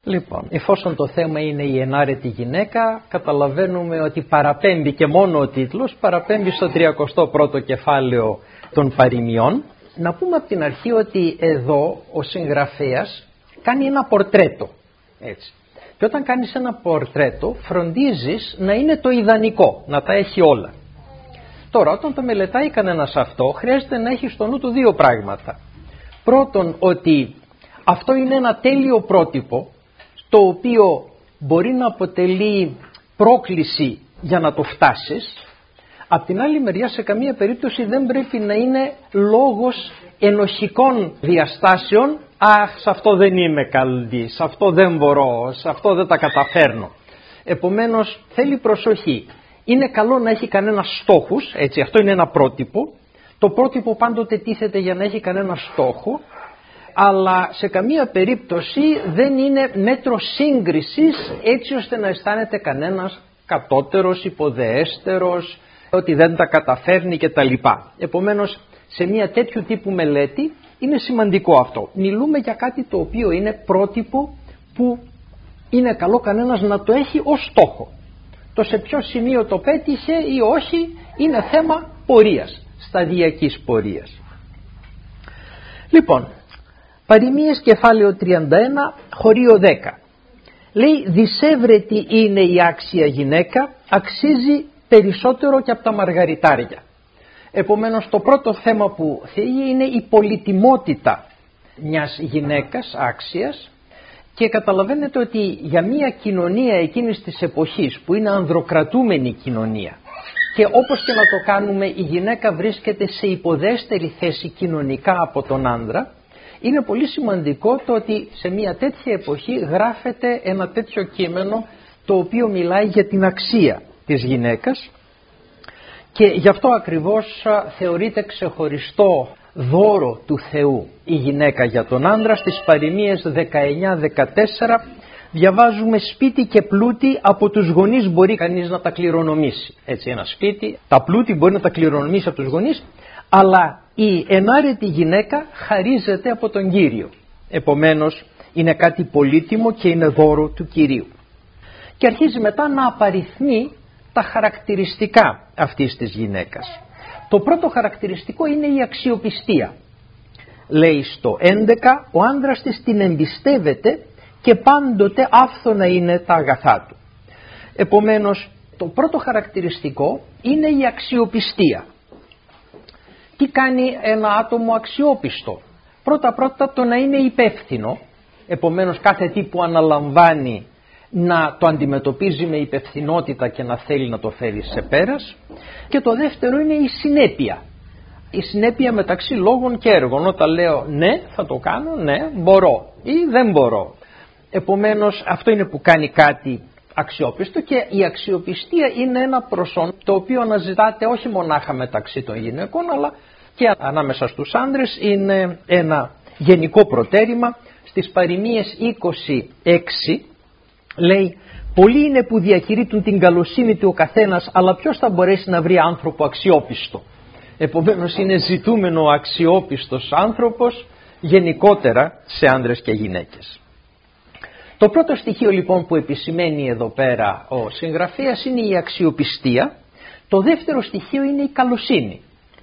Λοιπόν, εφόσον το θέμα είναι η ενάρετη γυναίκα, καταλαβαίνουμε ότι παραπέμπει, και μόνο ο τίτλος παραπέμπει στο 31ο κεφάλαιο των παροιμιών. Να πούμε από την αρχή ότι εδώ ο συγγραφέας κάνει ένα πορτρέτο, έτσι. Και όταν κάνεις ένα πορτρέτο φροντίζεις να είναι το ιδανικό, να τα έχει όλα. Τώρα, όταν το μελετάει κανένας αυτό, χρειάζεται να έχει στο νου του δύο πράγματα. Πρώτον, ότι αυτό είναι ένα τέλειο πρότυπο, το οποίο μπορεί να αποτελεί πρόκληση για να το φτάσεις. Απ' την άλλη μεριά, σε καμία περίπτωση δεν πρέπει να είναι λόγος ενοχικών διαστάσεων. Αχ, σε αυτό δεν είμαι καλή, σε αυτό δεν μπορώ, σε αυτό δεν τα καταφέρνω. Επομένως, θέλει προσοχή. Είναι καλό να έχει κανένα στόχους, έτσι, αυτό είναι ένα πρότυπο. Το πρότυπο πάντοτε τίθεται για να έχει κανένα στόχο, αλλά σε καμία περίπτωση δεν είναι μέτρο σύγκρισης, έτσι ώστε να αισθάνεται κανένας κατώτερος, υποδεέστερος, ότι δεν τα καταφέρνει κτλ. Επομένως, σε μια τέτοιου τύπου μελέτη είναι σημαντικό αυτό. Μιλούμε για κάτι το οποίο είναι πρότυπο, που είναι καλό κανένας να το έχει ως στόχο. Το σε ποιο σημείο το πέτυχε ή όχι είναι θέμα πορείας, σταδιακής πορείας. Λοιπόν, παροιμίες κεφάλαιο 31, χωρίο 10. Λέει, δισεύρετη είναι η άξια γυναίκα, αξίζει περισσότερο και από τα μαργαριτάρια. Επομένως, το πρώτο θέμα που θίγει είναι η πολυτιμότητα μιας γυναίκας άξιας, και καταλαβαίνετε ότι για μια κοινωνία εκείνης της εποχής, που είναι ανδροκρατούμενη κοινωνία, και όπως και να το κάνουμε η γυναίκα βρίσκεται σε υποδέστερη θέση κοινωνικά από τον άντρα, είναι πολύ σημαντικό το ότι σε μια τέτοια εποχή γράφεται ένα τέτοιο κείμενο, το οποίο μιλάει για την αξία της γυναίκας, και γι' αυτό ακριβώς θεωρείται ξεχωριστό δώρο του Θεού η γυναίκα για τον άντρα. Στις παροιμίες 19-14 διαβάζουμε, σπίτι και πλούτη από τους γονείς μπορεί κανείς να τα κληρονομήσει. Έτσι, ένα σπίτι, τα πλούτη μπορεί να τα κληρονομήσει από τους γονείς, αλλά η ενάρετη γυναίκα χαρίζεται από τον Κύριο. Επομένως είναι κάτι πολύτιμο και είναι δώρο του Κυρίου. Και αρχίζει μετά να απαριθμεί τα χαρακτηριστικά αυτής της γυναίκας. Το πρώτο χαρακτηριστικό είναι η αξιοπιστία. Λέει στο 11, ο άντρας της την εμπιστεύεται και πάντοτε άφθονα είναι τα αγαθά του. Επομένως, το πρώτο χαρακτηριστικό είναι η αξιοπιστία. Τι κάνει ένα άτομο αξιόπιστο? Πρώτα το να είναι υπεύθυνο, επομένως κάθε τι που αναλαμβάνει να το αντιμετωπίζει με υπευθυνότητα και να θέλει να το φέρει σε πέρας. Και το δεύτερο είναι η συνέπεια. Η συνέπεια μεταξύ λόγων και έργων. Όταν λέω ναι θα το κάνω, ναι μπορώ ή δεν μπορώ. Επομένως αυτό είναι που κάνει κάτι αξιόπιστο, και η αξιοπιστία είναι ένα προσόν το οποίο αναζητάται όχι μονάχα μεταξύ των γυναικών, αλλά και ανάμεσα στους άντρες. Είναι ένα γενικό προτέρημα. Στις παροιμίες 26 λέει, πολλοί είναι που διακηρύττουν την καλοσύνη του ο καθένας, αλλά ποιος θα μπορέσει να βρει άνθρωπο αξιόπιστο? Επομένως είναι ζητούμενο ο αξιόπιστος άνθρωπος γενικότερα σε άνδρες και γυναίκες. Το πρώτο στοιχείο λοιπόν που επισημαίνει εδώ πέρα ο συγγραφέας είναι η αξιοπιστία. Το δεύτερο στοιχείο είναι η καλοσύνη.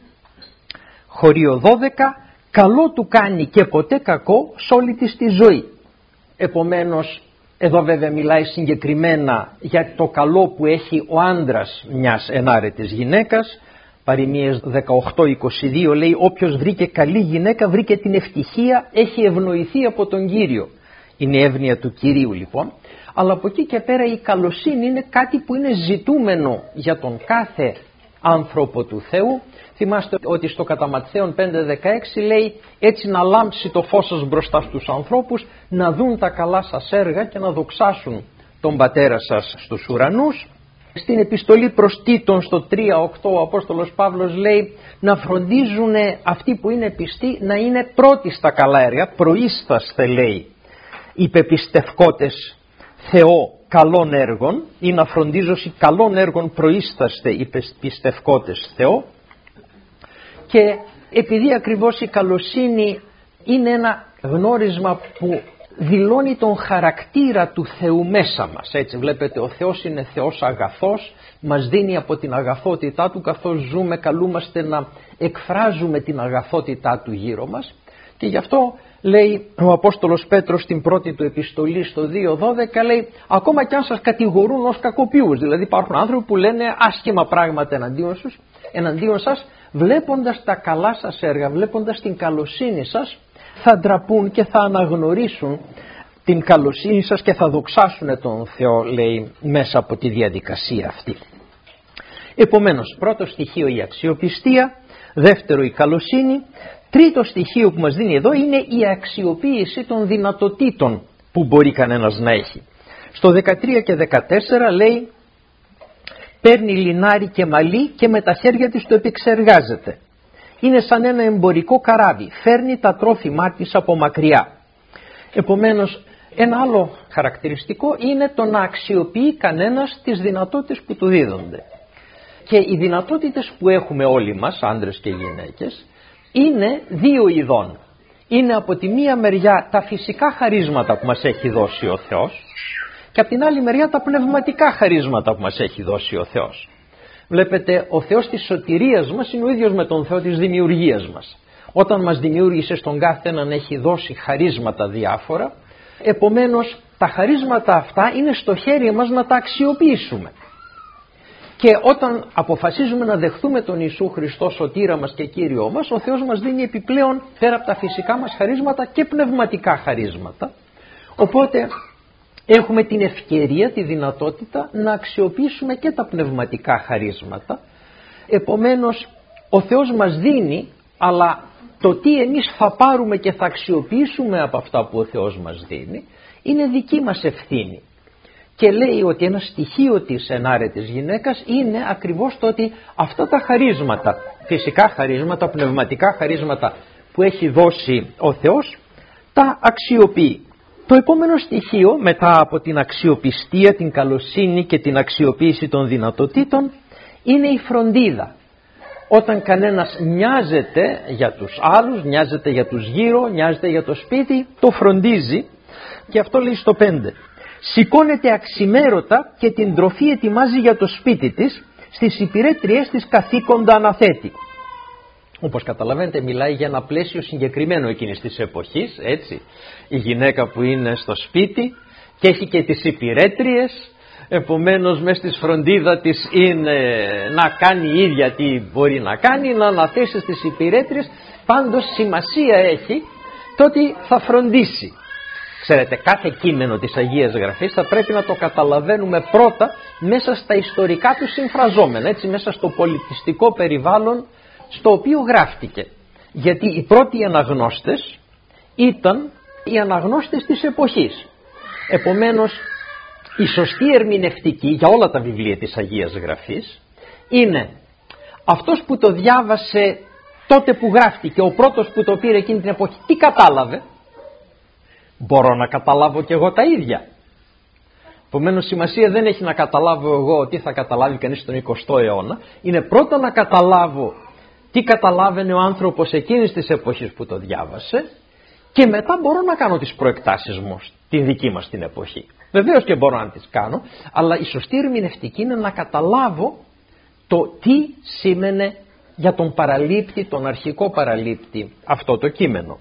Χωρίο 12, καλό του κάνει και ποτέ κακό σ' όλη της τη ζωή. Επομένως εδώ βέβαια μιλάει συγκεκριμένα για το καλό που έχει ο άντρας μιας ενάρετης γυναίκας. Παροιμίες 18-22 λέει, όποιος βρήκε καλή γυναίκα βρήκε την ευτυχία, έχει ευνοηθεί από τον Κύριο. Είναι η εύνοια του Κυρίου λοιπόν. Αλλά από εκεί και πέρα η καλοσύνη είναι κάτι που είναι ζητούμενο για τον κάθε άνθρωπο του Θεού. Θυμάστε ότι στο κατά Ματθαίον 5-16 λέει, έτσι να λάμψει το φως σας μπροστά στους ανθρώπους, να δουν τα καλά σας έργα και να δοξάσουν τον Πατέρα σας στους ουρανούς. Στην επιστολή προς Τίτον στο 3-8 ο Απόστολος Παύλος λέει, να φροντίζουν αυτοί που είναι πιστοί να είναι πρώτοι στα καλά έργα, προείσταστε λέει οι πεπιστευκότες Θεό καλών έργων, ή να φροντίζωση καλών έργων προείσταστε οι πιστευκότες Θεό. Και επειδή ακριβώς η καλοσύνη είναι ένα γνώρισμα που δηλώνει τον χαρακτήρα του Θεού μέσα μας. Έτσι βλέπετε, ο Θεός είναι Θεός αγαθός, μας δίνει από την αγαθότητά Του, καθώς ζούμε καλούμαστε να εκφράζουμε την αγαθότητά Του γύρω μας, και γι' αυτό λέει ο Απόστολος Πέτρος στην πρώτη του επιστολή στο 2:12, λέει, ακόμα κι αν σας κατηγορούν ως κακοποιούς, δηλαδή υπάρχουν άνθρωποι που λένε άσχημα πράγματα εναντίον σας, βλέποντας τα καλά σας έργα, βλέποντας την καλοσύνη σας, θα ντραπούν και θα αναγνωρίσουν την καλοσύνη σας και θα δοξάσουν τον Θεό, λέει, μέσα από τη διαδικασία αυτή. Επομένως, πρώτο στοιχείο η αξιοπιστία, δεύτερο η καλοσύνη, τρίτο στοιχείο που μας δίνει εδώ είναι η αξιοποίηση των δυνατοτήτων που μπορεί κανένας να έχει. Στο 13 και 14 λέει, παίρνει λινάρι και μαλλί και με τα χέρια της το επεξεργάζεται. Είναι σαν ένα εμπορικό καράβι, φέρνει τα τρόφιμά της από μακριά. Επομένως, ένα άλλο χαρακτηριστικό είναι το να αξιοποιεί κανένας τις δυνατότητες που του δίδονται. Και οι δυνατότητες που έχουμε όλοι μας, άντρες και γυναίκες, είναι δύο ειδών. Είναι από τη μία μεριά τα φυσικά χαρίσματα που μας έχει δώσει ο Θεός και από την άλλη μεριά τα πνευματικά χαρίσματα που μας έχει δώσει ο Θεός. Βλέπετε, ο Θεός της σωτηρίας μας είναι ο ίδιος με τον Θεό της δημιουργίας μας. Όταν μας δημιούργησε, στον κάθε έναν έχει δώσει χαρίσματα διάφορα, επομένως τα χαρίσματα αυτά είναι στο χέρι μας να τα αξιοποιήσουμε. Και όταν αποφασίζουμε να δεχθούμε τον Ιησού Χριστό σωτήρα μας και Κύριό μας, ο Θεός μας δίνει επιπλέον, πέρα από τα φυσικά μας χαρίσματα, και πνευματικά χαρίσματα. Οπότε έχουμε την ευκαιρία, τη δυνατότητα να αξιοποιήσουμε και τα πνευματικά χαρίσματα. Επομένως, ο Θεός μας δίνει, αλλά το τι εμείς θα πάρουμε και θα αξιοποιήσουμε από αυτά που ο Θεός μας δίνει είναι δική μας ευθύνη. Και λέει ότι ένα στοιχείο της ενάρετης γυναίκας είναι ακριβώς το ότι αυτά τα χαρίσματα, φυσικά χαρίσματα, πνευματικά χαρίσματα που έχει δώσει ο Θεός, τα αξιοποιεί. Το επόμενο στοιχείο, μετά από την αξιοπιστία, την καλοσύνη και την αξιοποίηση των δυνατοτήτων, είναι η φροντίδα. Όταν κανένας νοιάζεται για τους άλλους, νοιάζεται για τους γύρω, νοιάζεται για το σπίτι, το φροντίζει, και αυτό λέει στο 5. Σηκώνεται αξιμέρωτα και την τροφή ετοιμάζει για το σπίτι της, στις υπηρέτριές της καθήκοντα αναθέτει. Όπως καταλαβαίνετε, μιλάει για ένα πλαίσιο συγκεκριμένο εκείνης της εποχής, έτσι. Η γυναίκα που είναι στο σπίτι και έχει και τις υπηρέτριες, επομένως μες στη φροντίδα της είναι να κάνει η ίδια τι μπορεί να κάνει, να αναθέσει στις υπηρέτριες. Πάντως σημασία έχει το ότι θα φροντίσει. Ξέρετε, κάθε κείμενο της Αγίας Γραφής θα πρέπει να το καταλαβαίνουμε πρώτα μέσα στα ιστορικά του συμφραζόμενα, έτσι, μέσα στο πολιτιστικό περιβάλλον στο οποίο γράφτηκε. Γιατί οι πρώτοι αναγνώστες ήταν οι αναγνώστες της εποχής. Επομένως, η σωστή ερμηνευτική για όλα τα βιβλία της Αγίας Γραφής είναι αυτός που το διάβασε τότε που γράφτηκε, ο πρώτος που το πήρε εκείνη την εποχή, τι κατάλαβε. Μπορώ να καταλάβω και εγώ τα ίδια. Επομένως, σημασία δεν έχει να καταλάβω εγώ τι θα καταλάβει κανείς στον 20ο αιώνα. Είναι πρώτα να καταλάβω τι καταλάβαινε ο άνθρωπος εκείνης της εποχής που το διάβασε, και μετά μπορώ να κάνω τις προεκτάσεις μου τη δική μας την εποχή. Βεβαίως και μπορώ να τις κάνω, αλλά η σωστή ερμηνευτική είναι να καταλάβω το τι σήμαινε για τον παραλήπτη, τον αρχικό παραλήπτη, αυτό το κείμενο.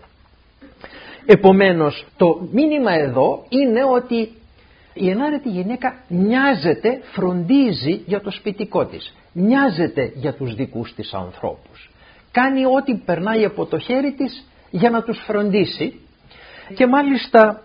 Επομένως, το μήνυμα εδώ είναι ότι η ενάρετη γυναίκα νοιάζεται, φροντίζει για το σπιτικό της, νοιάζεται για τους δικούς της ανθρώπους, κάνει ό,τι περνάει από το χέρι της για να τους φροντίσει. Και μάλιστα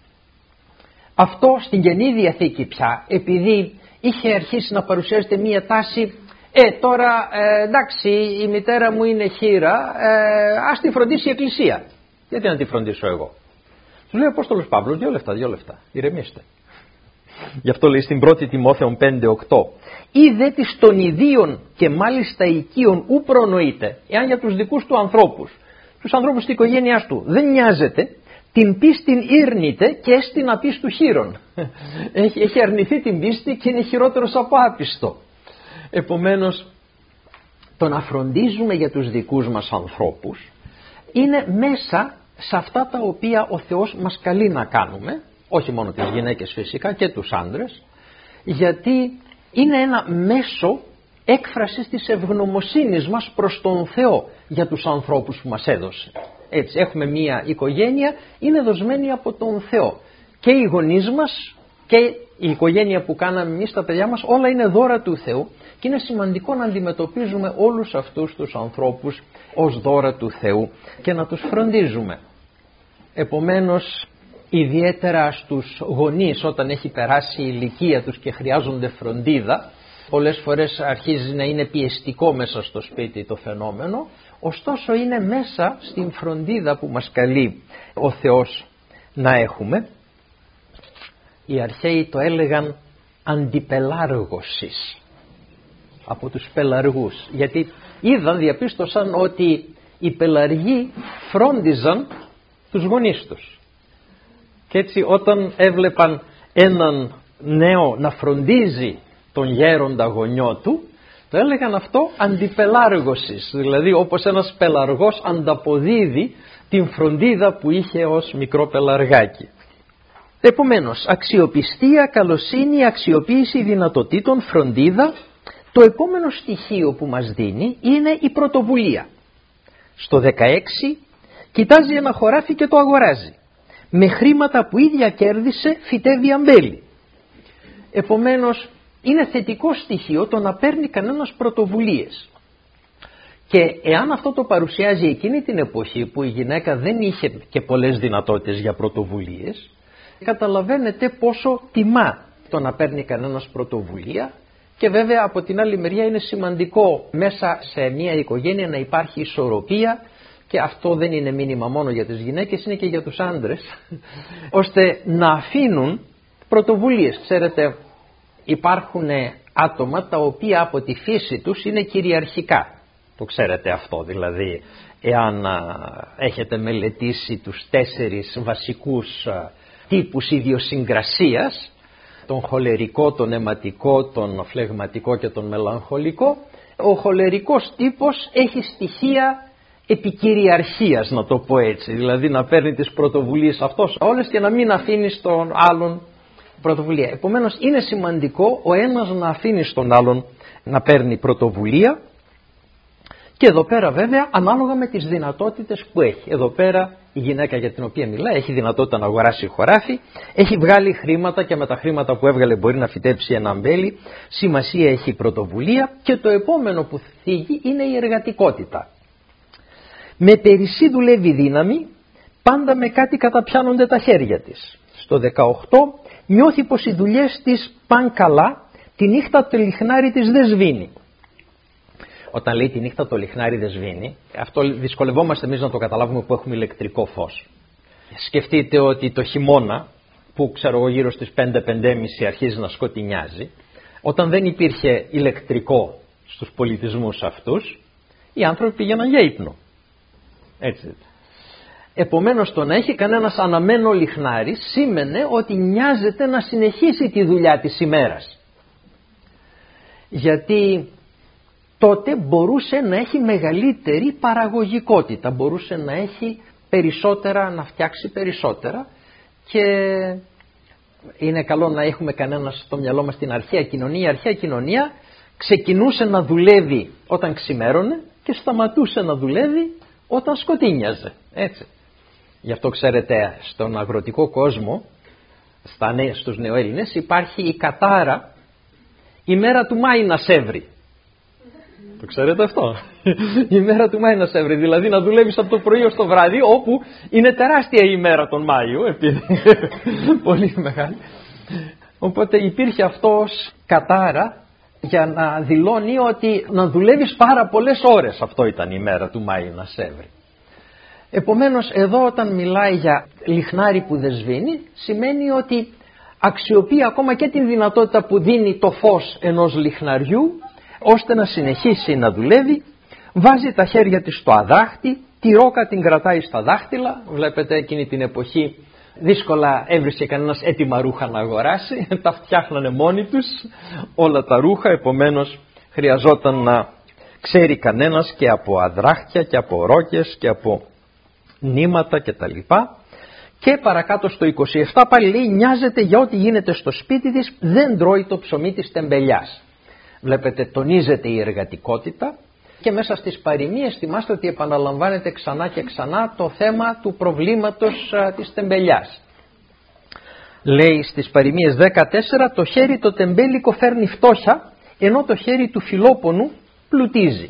αυτό στην Καινή Διαθήκη πια, επειδή είχε αρχίσει να παρουσιάζεται μία τάση, τώρα εντάξει, η μητέρα μου είναι χήρα, ας τη φροντίσει η Εκκλησία. Γιατί να τη φροντίσω εγώ. Του λέει ο Απόστολος Παύλος, δύο λεφτά, ηρεμήστε. Γι' αυτό λέει στην 1η Τιμόθεων 5:8, ή δε της των ιδίων και μάλιστα οικείων ου προνοείται, εάν για τους δικούς του ανθρώπους, τους ανθρώπους της οικογένειάς του δεν νοιάζεται, την πίστην ήρνηται και έστιν απίστου χείρον. Έχει αρνηθεί την πίστη και είναι χειρότερος από άπιστο. Επομένως, το να φροντίζουμε για τους δικούς μας ανθρώπους είναι μέσα σε αυτά τα οποία ο Θεός μας καλεί να κάνουμε, όχι μόνο τις γυναίκες φυσικά και τους άντρες, γιατί είναι ένα μέσο έκφρασης της ευγνωμοσύνης μας προς τον Θεό για τους ανθρώπους που μας έδωσε. Έτσι, έχουμε μία οικογένεια, είναι δοσμένη από τον Θεό. Και οι γονείς μας και η οικογένεια που κάναμε εμείς, τα παιδιά μας, όλα είναι δώρα του Θεού και είναι σημαντικό να αντιμετωπίζουμε όλους αυτούς τους ανθρώπους ως δώρα του Θεού και να τους φροντίζουμε. Επομένως, ιδιαίτερα στους γονείς, όταν έχει περάσει η ηλικία τους και χρειάζονται φροντίδα, πολλές φορές αρχίζει να είναι πιεστικό μέσα στο σπίτι το φαινόμενο, ωστόσο είναι μέσα στην φροντίδα που μας καλεί ο Θεός να έχουμε. Οι αρχαίοι το έλεγαν αντιπελάργωσης, από τους πελαργούς, γιατί διαπίστωσαν ότι οι πελαργοί φρόντιζαν τους γονείς τους. Και έτσι όταν έβλεπαν έναν νέο να φροντίζει τον γέροντα γονιό του, το έλεγαν αυτό αντιπελάργωσης, δηλαδή όπως ένας πελαργός ανταποδίδει την φροντίδα που είχε ως μικρό πελαργάκι. Επομένως, αξιοπιστία, καλοσύνη, αξιοποίηση δυνατοτήτων, φροντίδα. Το επόμενο στοιχείο που μας δίνει είναι η πρωτοβουλία. Στο 16 κοιτάζει ένα χωράφι και το αγοράζει. Με χρήματα που ίδια κέρδισε φυτεύει αμπέλι. Επομένως, είναι θετικό στοιχείο το να παίρνει κανένας πρωτοβουλίες. Και εάν αυτό το παρουσιάζει εκείνη την εποχή που η γυναίκα δεν είχε και πολλές δυνατότητες για πρωτοβουλίες, καταλαβαίνετε πόσο τιμά το να παίρνει κανένας πρωτοβουλία. Και βέβαια από την άλλη μεριά είναι σημαντικό μέσα σε μια οικογένεια να υπάρχει ισορροπία, και αυτό δεν είναι μήνυμα μόνο για τις γυναίκες, είναι και για τους άντρες, ώστε να αφήνουν πρωτοβουλίες. Ξέρετε, υπάρχουν άτομα τα οποία από τη φύση τους είναι κυριαρχικά. Το ξέρετε αυτό, δηλαδή εάν έχετε μελετήσει τους 4 βασικούς τύπους ιδιοσυγκρασίας, τον χολερικό, τον αιματικό, τον φλεγματικό και τον μελαγχολικό, ο χολερικός τύπος έχει στοιχεία επικυριαρχίας, να το πω έτσι, δηλαδή να παίρνει τις πρωτοβουλίες αυτός όλες και να μην αφήνει στον άλλον πρωτοβουλία. Επομένως είναι σημαντικό ο ένας να αφήνει στον άλλον να παίρνει πρωτοβουλία, και εδώ πέρα βέβαια ανάλογα με τις δυνατότητες που έχει. Εδώ πέρα η γυναίκα για την οποία μιλάει έχει δυνατότητα να αγοράσει χωράφι, έχει βγάλει χρήματα και με τα χρήματα που έβγαλε μπορεί να φυτέψει ένα αμπέλι, σημασία έχει η πρωτοβουλία. Και το επόμενο που θίγει είναι η εργατικότητα. Με περισσή δουλεύει δύναμη, πάντα με κάτι καταπιάνονται τα χέρια της. Στο 18 νιώθει πως οι δουλειές της πάνε καλά, τη νύχτα το λιχνάρι της δεν σβήνει. Όταν λέει τη νύχτα το λιχνάρι δεν σβήνει, αυτό δυσκολευόμαστε εμείς να το καταλάβουμε που έχουμε ηλεκτρικό φως. Σκεφτείτε ότι το χειμώνα, που ξέρω εγώ γύρω στις 5-5.30 αρχίζει να σκοτεινιάζει, όταν δεν υπήρχε ηλεκτρικό στους πολιτισμούς αυτούς, οι άνθρωποι πήγαιναν για ύπνο. Έτσι. Επομένως το να έχει κανένας αναμένο λιχνάρι σήμαινε ότι νοιάζεται να συνεχίσει τη δουλειά της ημέρας. Γιατί τότε μπορούσε να έχει μεγαλύτερη παραγωγικότητα, μπορούσε να έχει περισσότερα, να φτιάξει περισσότερα, και είναι καλό να έχουμε κανένα στο μυαλό μας την αρχαία κοινωνία. Η αρχαία κοινωνία ξεκινούσε να δουλεύει όταν ξημέρωνε και σταματούσε να δουλεύει όταν σκοτίνιαζε. Έτσι. Γι' αυτό ξέρετε στον αγροτικό κόσμο, στους νεοέλληνες υπάρχει η κατάρα η μέρα του Μάη να σέβρει. Το ξέρετε αυτό? Η μέρα του Μάη να σέβρει, δηλαδή να δουλεύεις από το πρωί ως το βράδυ, όπου είναι τεράστια η μέρα τον Μάιο, επειδή πολύ μεγάλη. Οπότε υπήρχε αυτό ως κατάρα για να δηλώνει ότι να δουλεύεις πάρα πολλές ώρες. Αυτό ήταν η μέρα του Μάη να σέβρει. Επομένως εδώ όταν μιλάει για λιχνάρι που δεν σβήνει, σημαίνει ότι αξιοποιεί ακόμα και την δυνατότητα που δίνει το φως ενός λιχναριού, ώστε να συνεχίσει να δουλεύει. Βάζει τα χέρια της στο αδάχτη, τη ρόκα την κρατάει στα δάχτυλα. Βλέπετε εκείνη την εποχή δύσκολα έβρισκε κανένας έτοιμα ρούχα να αγοράσει, τα φτιάχνανε μόνοι τους όλα τα ρούχα, επομένως χρειαζόταν να ξέρει κανένας και από αδράχτια και από ρόκες και από νήματα κτλ. Και παρακάτω στο 27 πάλι λέει νοιάζεται για ό,τι γίνεται στο σπίτι της, δεν τρώει το ψωμί της τεμπελιάς. Βλέπετε, τονίζεται η εργατικότητα και μέσα στις παροιμίες θυμάστε ότι επαναλαμβάνεται ξανά και ξανά το θέμα του προβλήματος της τεμπελιάς. Λέει στις παροιμίες 14 το χέρι το τεμπέλικο φέρνει φτώχεια ενώ το χέρι του φιλόπονου πλουτίζει.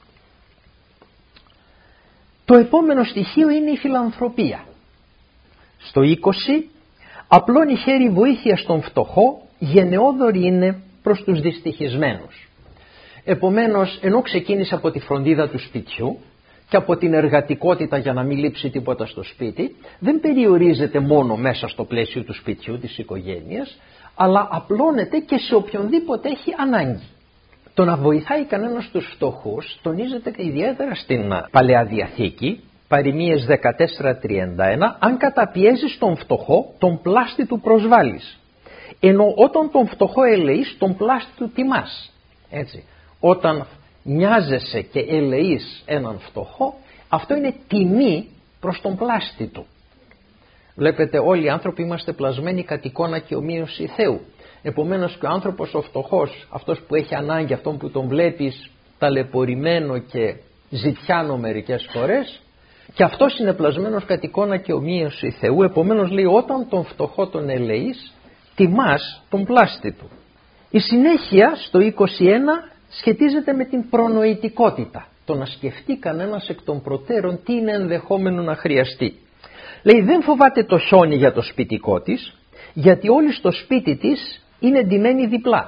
Το επόμενο στοιχείο είναι η φιλανθρωπία. Στο 20 απλώνει χέρι βοήθεια στον φτωχό, γενναιόδορη είναι προς τους δυστυχισμένους. Επομένως, ενώ ξεκίνησε από τη φροντίδα του σπιτιού και από την εργατικότητα για να μην λείψει τίποτα στο σπίτι, δεν περιορίζεται μόνο μέσα στο πλαίσιο του σπιτιού, της οικογένειας, αλλά απλώνεται και σε οποιονδήποτε έχει ανάγκη. Το να βοηθάει κανένας τους φτωχούς τονίζεται ιδιαίτερα στην Παλαιά Διαθήκη, παροιμίες 14:31, αν καταπιέζεις τον φτωχό, τον πλάστη του προσβάλλεις. Ενώ όταν τον φτωχό ελεείς, τον πλάστη του τιμάς. Έτσι. Όταν νοιάζεσαι και ελεείς έναν φτωχό, αυτό είναι τιμή προς τον πλάστη του. Βλέπετε, όλοι οι άνθρωποι είμαστε πλασμένοι κατ' εικόνα και ομοίωση Θεού. Επομένως και ο άνθρωπος ο φτωχός, αυτός που έχει ανάγκη, αυτόν που τον βλέπεις ταλαιπωρημένο και ζητιάνο μερικές φορές, και αυτός είναι πλασμένος κατ' εικόνα και ομοίωση Θεού. Επομένως λέει, όταν τον φτωχό τον ελεείς, τιμάς τον πλάστη του. Η συνέχεια στο 21 σχετίζεται με την προνοητικότητα. Το να σκεφτεί κανένας εκ των προτέρων τι είναι ενδεχόμενο να χρειαστεί. Λέει, δεν φοβάται το χιόνι για το σπιτικό της, γιατί όλοι στο σπίτι της είναι ντυμένοι διπλά.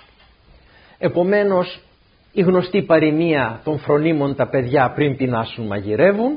Επομένως, η γνωστή παροιμία των φρονίμων τα παιδιά πριν πεινάσουν μαγειρεύουν,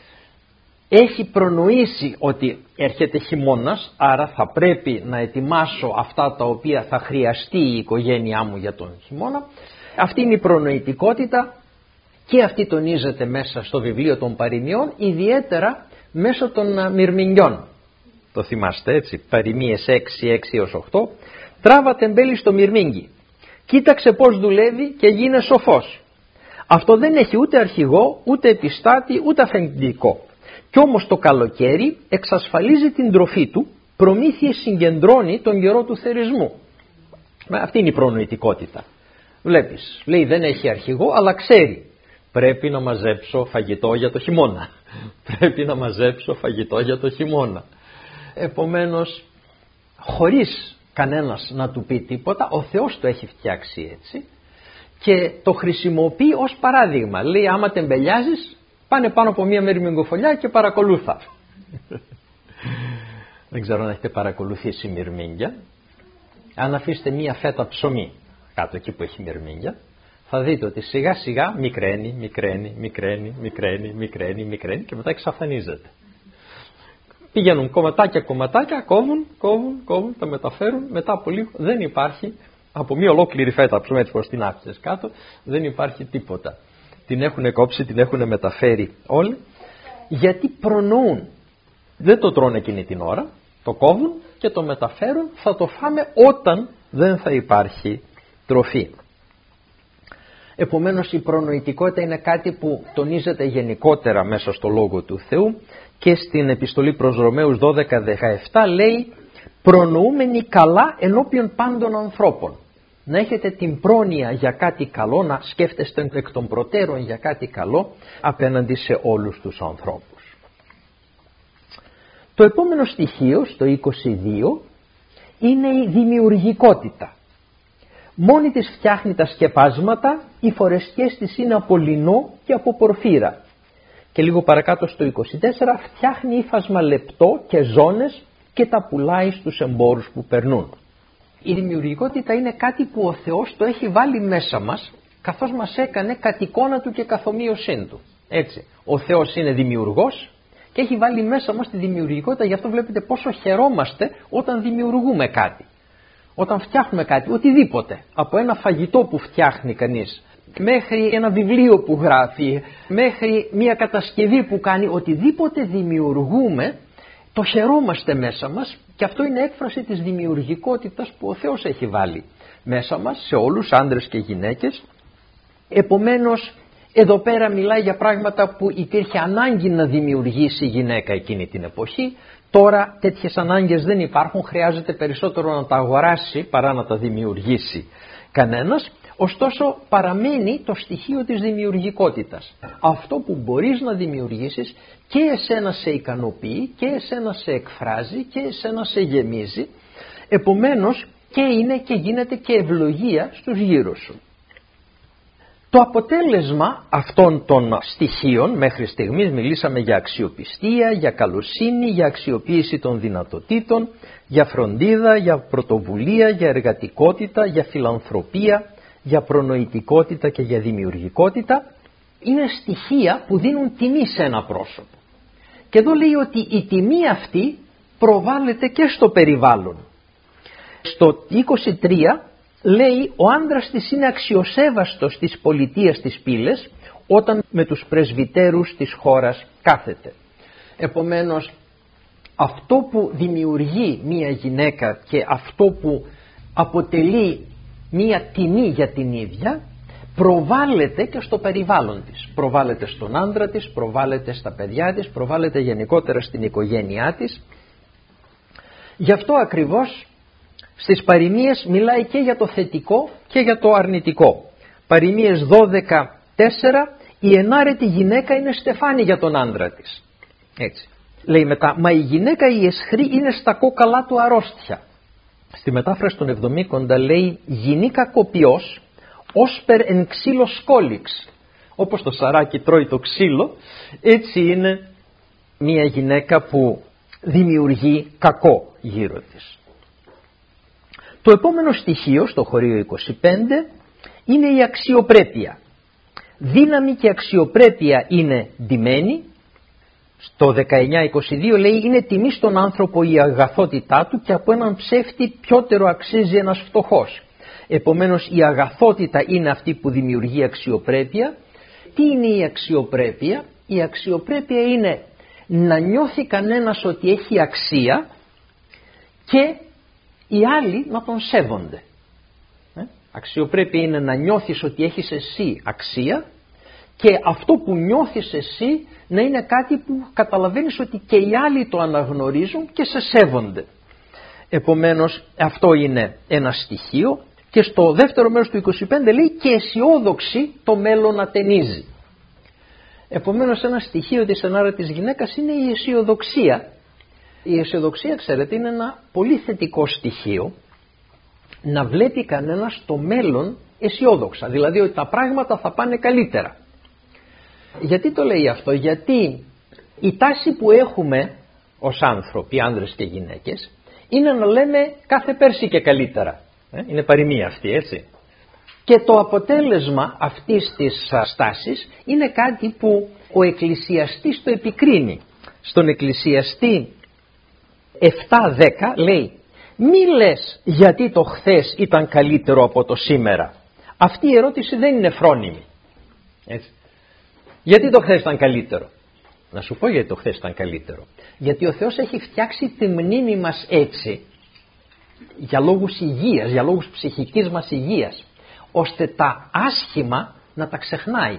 έχει προνοήσει ότι έρχεται χειμώνας, άρα θα πρέπει να ετοιμάσω αυτά τα οποία θα χρειαστεί η οικογένειά μου για τον χειμώνα. Αυτή είναι η προνοητικότητα και αυτή τονίζεται μέσα στο βιβλίο των παροιμιών, ιδιαίτερα μέσω των μυρμηγκιών. Το θυμάστε έτσι, παροιμίες 6-6-8. Τράβα τεμπέλη στο μυρμήγκι, κοίταξε πως δουλεύει και γίνε σοφός. Αυτό δεν έχει ούτε αρχηγό, ούτε επιστάτη, ούτε αφεντικό. Κι όμως το καλοκαίρι εξασφαλίζει την τροφή του, προμήθειες συγκεντρώνει τον καιρό του θερισμού. Αυτή είναι η προνοητικότητα. Βλέπεις, λέει δεν έχει αρχηγό, αλλά ξέρει. Πρέπει να μαζέψω φαγητό για το χειμώνα. Πρέπει να μαζέψω φαγητό για το χειμώνα. Επομένως, χωρίς κανένας να του πει τίποτα, ο Θεός το έχει φτιάξει έτσι και το χρησιμοποιεί ως παράδειγμα. Λέει, άμα τεμπελιάζεις, πάνε πάνω από μία μυρμηγκοφολιά και παρακολούθα. Δεν ξέρω αν έχετε παρακολουθήσει μυρμήγκια. Αν αφήσετε μία φέτα ψωμί κάτω εκεί που έχει μυρμήγκια, θα δείτε ότι σιγά σιγά μικραίνει και μετά εξαφανίζεται. Πηγαίνουν κομματάκια, κόβουν, τα μεταφέρουν, μετά από λίγο δεν υπάρχει, από μία ολόκληρη φέτα ψωμί έτσι πως την άφησες κάτω, δεν υπάρχει τίποτα. Την έχουν κόψει, την έχουν μεταφέρει όλοι, γιατί προνοούν. Δεν το τρώνε εκείνη την ώρα, το κόβουν και το μεταφέρουν, θα το φάμε όταν δεν θα υπάρχει τροφή. Επομένως η προνοητικότητα είναι κάτι που τονίζεται γενικότερα μέσα στο Λόγο του Θεού και στην επιστολή προς Ρωμαίους 12-17 λέει προνοούμενοι καλά ενώπιον πάντων ανθρώπων. Να έχετε την πρόνοια για κάτι καλό, να σκέφτεστε εκ των προτέρων για κάτι καλό απέναντι σε όλους τους ανθρώπους. Το επόμενο στοιχείο στο 22 είναι η δημιουργικότητα. Μόνη της φτιάχνει τα σκεπάσματα, οι φορεσιές της είναι από λινό και από πορφύρα. Και λίγο παρακάτω στο 24 φτιάχνει ύφασμα λεπτό και ζώνες και τα πουλάει στους εμπόρους που περνούν. Η δημιουργικότητα είναι κάτι που ο Θεός το έχει βάλει μέσα μας, καθώς μας έκανε κατ' εικόνα του και καθ' ομοίωσήν του. Έτσι, ο Θεός είναι δημιουργός και έχει βάλει μέσα μας τη δημιουργικότητα, γι' αυτό βλέπετε πόσο χαιρόμαστε όταν δημιουργούμε κάτι. Όταν φτιάχνουμε κάτι, οτιδήποτε, από ένα φαγητό που φτιάχνει κανείς, μέχρι ένα βιβλίο που γράφει, μέχρι μια κατασκευή που κάνει, οτιδήποτε δημιουργούμε, το χαιρόμαστε μέσα μας και αυτό είναι έκφραση της δημιουργικότητας που ο Θεός έχει βάλει μέσα μας, σε όλους, άντρες και γυναίκες. Επομένως, Εδώ πέρα μιλάει για πράγματα που υπήρχε ανάγκη να δημιουργήσει η γυναίκα εκείνη την εποχή. Τώρα τέτοιες ανάγκες δεν υπάρχουν, χρειάζεται περισσότερο να τα αγοράσει παρά να τα δημιουργήσει κανένας. Ωστόσο παραμένει το στοιχείο της δημιουργικότητας. Αυτό που μπορείς να δημιουργήσεις και εσένα σε ικανοποιεί και εσένα σε εκφράζει και εσένα σε γεμίζει. Επομένως και είναι και γίνεται και ευλογία στους γύρω σου. Το αποτέλεσμα αυτών των στοιχείων, μέχρι στιγμής μιλήσαμε για αξιοπιστία, για καλοσύνη, για αξιοποίηση των δυνατοτήτων, για φροντίδα, για πρωτοβουλία, για εργατικότητα, για φιλανθρωπία, για προνοητικότητα και για δημιουργικότητα, είναι στοιχεία που δίνουν τιμή σε ένα πρόσωπο. Και εδώ λέει ότι η τιμή αυτή προβάλλεται και στο περιβάλλον. Στο 23 λέει ο άντρας της είναι αξιοσέβαστος της πολιτείας της πύλες όταν με τους πρεσβυτέρους της χώρας κάθεται. Επομένως αυτό που δημιουργεί μία γυναίκα και αυτό που αποτελεί μία τιμή για την ίδια προβάλλεται και στο περιβάλλον της. Προβάλλεται στον άντρα της, προβάλλεται στα παιδιά της, προβάλλεται γενικότερα στην οικογένειά της. Γι' αυτό ακριβώς στις παροιμίες μιλάει και για το θετικό και για το αρνητικό. Παροιμίες 12:4, η ενάρετη γυναίκα είναι στεφάνι για τον άντρα της. Έτσι. Λέει μετά, μα η γυναίκα η αισχρή είναι στα κόκαλά του αρρώστια. Στη μετάφραση των Εβδομήκοντα λέει γυνή κακοποιός όσπερ εν ξύλο σκόλιξ. Όπως το σαράκι τρώει το ξύλο, έτσι είναι μια γυναίκα που δημιουργεί κακό γύρω της. Το επόμενο στοιχείο στο χωρίο 25 είναι η αξιοπρέπεια. Δύναμη και αξιοπρέπεια είναι ντυμένη. Στο 19-22 λέει είναι τιμή στον άνθρωπο η αγαθότητά του και από έναν ψεύτη πιότερο αξίζει ένας φτωχός. Επομένως η αγαθότητα είναι αυτή που δημιουργεί αξιοπρέπεια. Τι είναι η αξιοπρέπεια? Η αξιοπρέπεια είναι να νιώθει κανένας ότι έχει αξία και οι άλλοι να τον σέβονται. Αξιοπρέπεια είναι να νιώθεις ότι έχεις εσύ αξία και αυτό που νιώθεις εσύ να είναι κάτι που καταλαβαίνεις ότι και οι άλλοι το αναγνωρίζουν και σε σέβονται. Επομένως αυτό είναι ένα στοιχείο και στο δεύτερο μέρος του 25 λέει και αισιόδοξη το μέλλον ατενίζει. Επομένως ένα στοιχείο της ενάρετης γυναίκας είναι η αισιοδοξία. Η αισιοδοξία ξέρετε είναι ένα πολύ θετικό στοιχείο, να βλέπει κανένας το μέλλον αισιόδοξα, δηλαδή ότι τα πράγματα θα πάνε καλύτερα. Γιατί το λέει αυτό? Γιατί η τάση που έχουμε ως άνθρωποι, άνδρες και γυναίκες, είναι να λέμε κάθε πέρσι και καλύτερα. Είναι παροιμία αυτή, έτσι. Και το αποτέλεσμα αυτής της στάσης είναι κάτι που ο εκκλησιαστής το επικρίνει. Στον εκκλησιαστή 7-10 λέει μη λες γιατί το χθες ήταν καλύτερο από το σήμερα. Αυτή η ερώτηση δεν είναι φρόνιμη. Έτσι. Γιατί το χθες ήταν καλύτερο? Να σου πω γιατί το χθες ήταν καλύτερο. Γιατί ο Θεός έχει φτιάξει τη μνήμη μας έτσι για λόγους υγείας, για λόγους ψυχικής μας υγείας, ώστε τα άσχημα να τα ξεχνάει.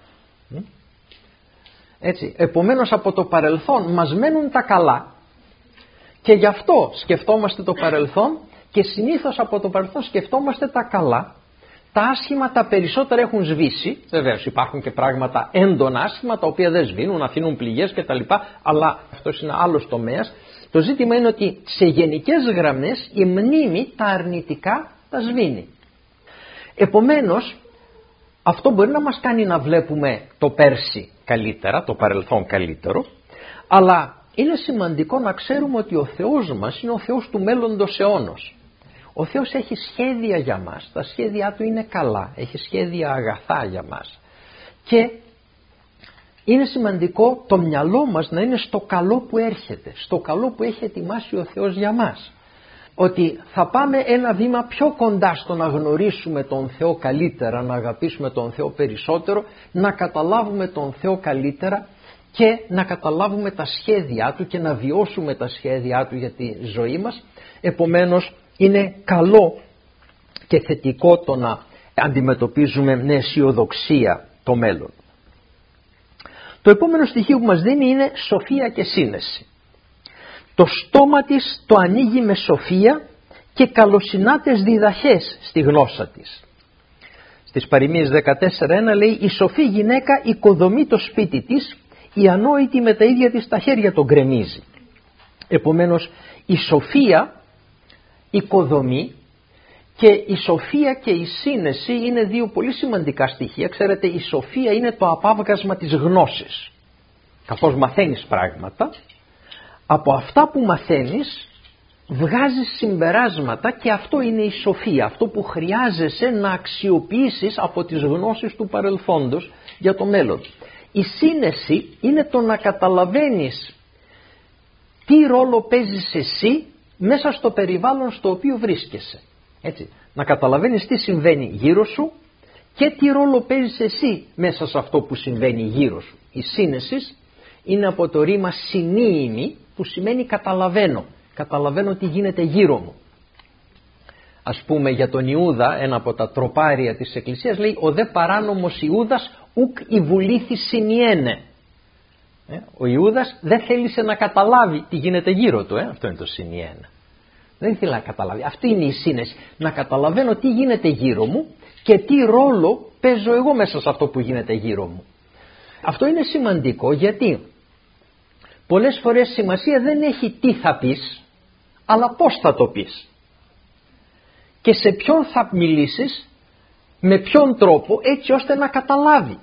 Έτσι. Επομένως από το παρελθόν μας μένουν τα καλά και γι' αυτό σκεφτόμαστε το παρελθόν και συνήθως από το παρελθόν σκεφτόμαστε τα καλά. Τα άσχημα τα περισσότερα έχουν σβήσει, βεβαίως υπάρχουν και πράγματα έντονα άσχημα τα οποία δεν σβήνουν, αφήνουν πληγές κτλ. Αλλά αυτός είναι άλλος τομέας. Το ζήτημα είναι ότι σε γενικές γραμμές η μνήμη τα αρνητικά τα σβήνει. Επομένως αυτό μπορεί να μας κάνει να βλέπουμε το πέρσι καλύτερα, το παρελθόν καλύτερο, αλλά είναι σημαντικό να ξέρουμε ότι ο Θεός μας είναι ο Θεός του μέλλοντος αιώνος. Ο Θεός έχει σχέδια για μας, τα σχέδιά Του είναι καλά, έχει σχέδια αγαθά για μας. Και είναι σημαντικό το μυαλό μας να είναι στο καλό που έρχεται, στο καλό που έχει ετοιμάσει ο Θεός για μας. Ότι θα πάμε ένα βήμα πιο κοντά στο να γνωρίσουμε τον Θεό καλύτερα, να αγαπήσουμε τον Θεό περισσότερο, να καταλάβουμε τον Θεό καλύτερα και να καταλάβουμε τα σχέδιά Του και να βιώσουμε τα σχέδιά Του για τη ζωή μας. Επομένως είναι καλό και θετικό το να αντιμετωπίζουμε με αισιοδοξία το μέλλον. Το επόμενο στοιχείο που μας δίνει είναι σοφία και σύνεση. Το στόμα της το ανοίγει με σοφία και καλοσυνάτες διδαχές στη γλώσσα της. Στις παροιμίες 14.1 λέει: η σοφή γυναίκα οικοδομεί το σπίτι της, η ανόητη με τα ίδια της τα χέρια τον γκρεμίζει. Επομένως η σοφία οικοδομεί, και η σοφία και η σύνεση είναι δύο πολύ σημαντικά στοιχεία. Ξέρετε, η σοφία είναι το απάβγασμα της γνώσης. Καθώς μαθαίνεις πράγματα, από αυτά που μαθαίνεις βγάζεις συμπεράσματα, και αυτό είναι η σοφία, αυτό που χρειάζεσαι να αξιοποιήσεις από τις γνώσεις του παρελθόντος για το μέλλον. Η σύνεση είναι το να καταλαβαίνεις τι ρόλο παίζεις εσύ μέσα στο περιβάλλον στο οποίο βρίσκεσαι. Έτσι, να καταλαβαίνεις τι συμβαίνει γύρω σου και τι ρόλο παίζεις εσύ μέσα σε αυτό που συμβαίνει γύρω σου. Η σύνεση είναι από το ρήμα συνείμη, που σημαίνει καταλαβαίνω. Καταλαβαίνω τι γίνεται γύρω μου. Ας πούμε για τον Ιούδα, ένα από τα τροπάρια της Εκκλησίας, λέει: ο δε παράνομος Ιούδας ουκ η βουλήθη συνιένε. Ο Ιούδας δεν θέλησε να καταλάβει τι γίνεται γύρω του. Αυτό είναι το συνιένε. Δεν ήθελα να καταλάβει. Αυτή είναι η σύνεση. Να καταλαβαίνω τι γίνεται γύρω μου και τι ρόλο παίζω εγώ μέσα σε αυτό που γίνεται γύρω μου. Αυτό είναι σημαντικό, γιατί πολλές φορές σημασία δεν έχει τι θα πεις, αλλά πώς θα το πεις. Και σε ποιον θα μιλήσεις, με ποιον τρόπο, έτσι ώστε να καταλάβει.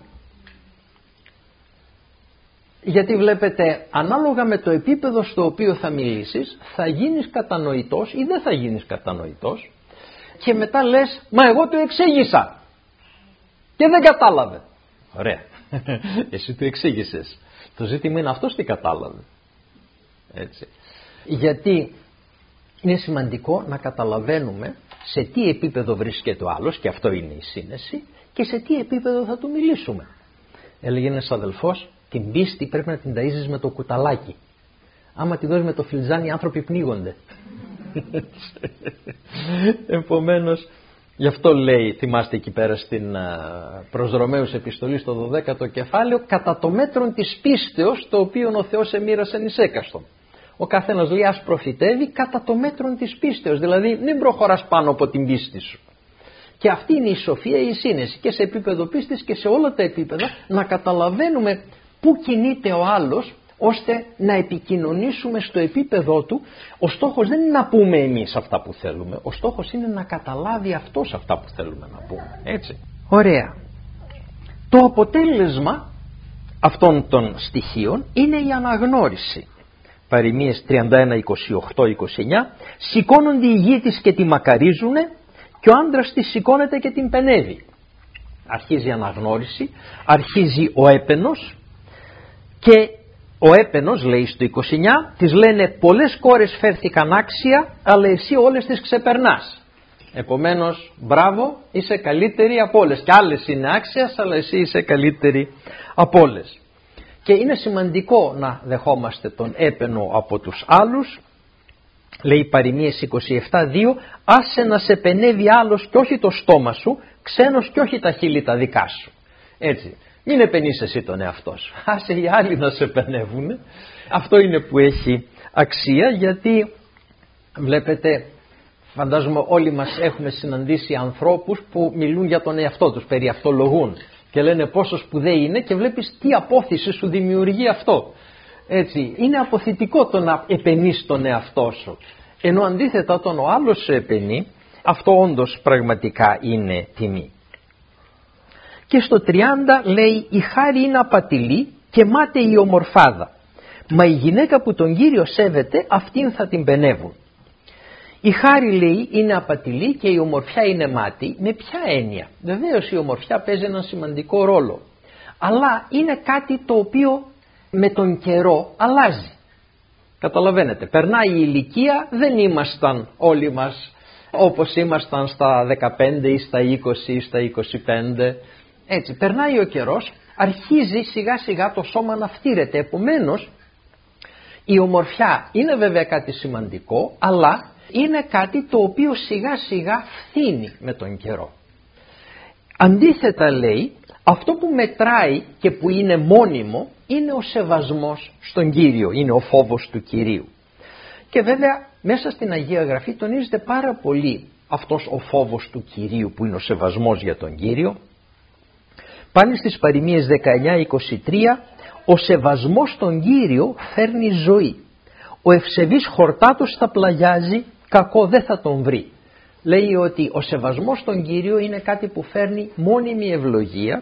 Γιατί βλέπετε, ανάλογα με το επίπεδο στο οποίο θα μιλήσεις, θα γίνεις κατανοητός ή δεν θα γίνεις κατανοητός, και μετά λες: μα εγώ το εξήγησα και δεν κατάλαβε. Ωραία, εσύ το εξήγησες. Το ζήτημα είναι αυτός τι κατάλαβε. Έτσι. Γιατί είναι σημαντικό να καταλαβαίνουμε σε τι επίπεδο βρίσκεται ο άλλος, και αυτό είναι η σύνεση, και σε τι επίπεδο θα του μιλήσουμε. Έλεγε ένας αδελφός: την πίστη πρέπει να την ταΐζεις με το κουταλάκι. Άμα τη δώσεις με το φλιτζάνι, οι άνθρωποι πνίγονται. Επομένως, γι' αυτό λέει, θυμάστε εκεί πέρα στην προς Ρωμαίους επιστολή στο 12ο κεφάλαιο, κατά το μέτρον της πίστεως το οποίο ο Θεός εμοίρασε εις έκαστον. Ο καθένας, λέει, ας προφητεύει κατά το μέτρον της πίστεως, δηλαδή μην προχωράς πάνω από την πίστη σου. Και αυτή είναι η σοφία, η σύνεση, και σε επίπεδο πίστης και σε όλα τα επίπεδα, να καταλαβαίνουμε πού κινείται ο άλλος, ώστε να επικοινωνήσουμε στο επίπεδο του. Ο στόχος δεν είναι να πούμε εμείς αυτά που θέλουμε, ο στόχος είναι να καταλάβει αυτός αυτά που θέλουμε να πούμε. Έτσι. Ωραία. Το αποτέλεσμα αυτών των στοιχείων είναι η αναγνώριση. Παροιμίες 31, 28, 29. Σηκώνονται οι γη της και τη μακαρίζουνε, και ο άντρας της σηκώνεται και την πενεύει. Αρχίζει η αναγνώριση, αρχίζει ο έπαινος, και ο έπαινος, λέει στο 29, της λένε: πολλές κόρες φέρθηκαν άξια, αλλά εσύ όλες τις ξεπερνάς. Επομένως, μπράβο, είσαι καλύτερη από όλες. Και άλλες είναι άξιας, αλλά εσύ είσαι καλύτερη από όλες. Και είναι σημαντικό να δεχόμαστε τον έπαινο από τους άλλους. Λέει Παροιμίες 27:2, άσε να σε πενεύει άλλος και όχι το στόμα σου, ξένος και όχι τα χείλη τα δικά σου. Έτσι. Μην επενείς εσύ τον εαυτό σου. Άσε οι άλλοι να σε πενεύουν. Αυτό είναι που έχει αξία, γιατί βλέπετε, φαντάζομαι όλοι μας έχουμε συναντήσει ανθρώπους που μιλούν για τον εαυτό τους, περιαυτολογούν και λένε πόσο σπουδαίοι είναι, και βλέπεις τι απόθυση σου δημιουργεί αυτό. Έτσι, είναι αποθητικό το να επενείς τον εαυτό σου. Ενώ αντίθετα όταν ο άλλος σε επενεί, αυτό όντως πραγματικά είναι τιμή. Και στο 30 λέει: η χάρη είναι απατηλή και μάταιη η ομορφάδα, μα η γυναίκα που τον Κύριο σέβεται, αυτήν θα την πενεύουν. Η χάρη, λέει, είναι απατηλή και η ομορφιά είναι μάταιη. Με ποια έννοια? Βεβαίως η ομορφιά παίζει έναν σημαντικό ρόλο, αλλά είναι κάτι το οποίο με τον καιρό αλλάζει. Καταλαβαίνετε, περνάει η ηλικία, δεν ήμασταν όλοι μας όπως ήμασταν στα 15 ή στα 20 ή στα 25. Έτσι, περνάει ο καιρός, αρχίζει σιγά σιγά το σώμα να φτύρεται. Επομένως, η ομορφιά είναι βέβαια κάτι σημαντικό, αλλά είναι κάτι το οποίο σιγά σιγά φθήνει με τον καιρό. Αντίθετα λέει, αυτό που μετράει και που είναι μόνιμο είναι ο σεβασμός στον Κύριο, είναι ο φόβος του Κυρίου. Και βέβαια μέσα στην Αγία Γραφή τονίζεται πάρα πολύ αυτός ο φόβος του Κυρίου που είναι ο σεβασμός για τον Κύριο. Πάνε στις παροιμίες 19-23, ο σεβασμός στον Κύριο φέρνει ζωή. Ο ευσεβής χορτάτος θα πλαγιάζει, κακό δεν θα τον βρει. Λέει ότι ο σεβασμός στον Κύριο είναι κάτι που φέρνει μόνιμη ευλογία,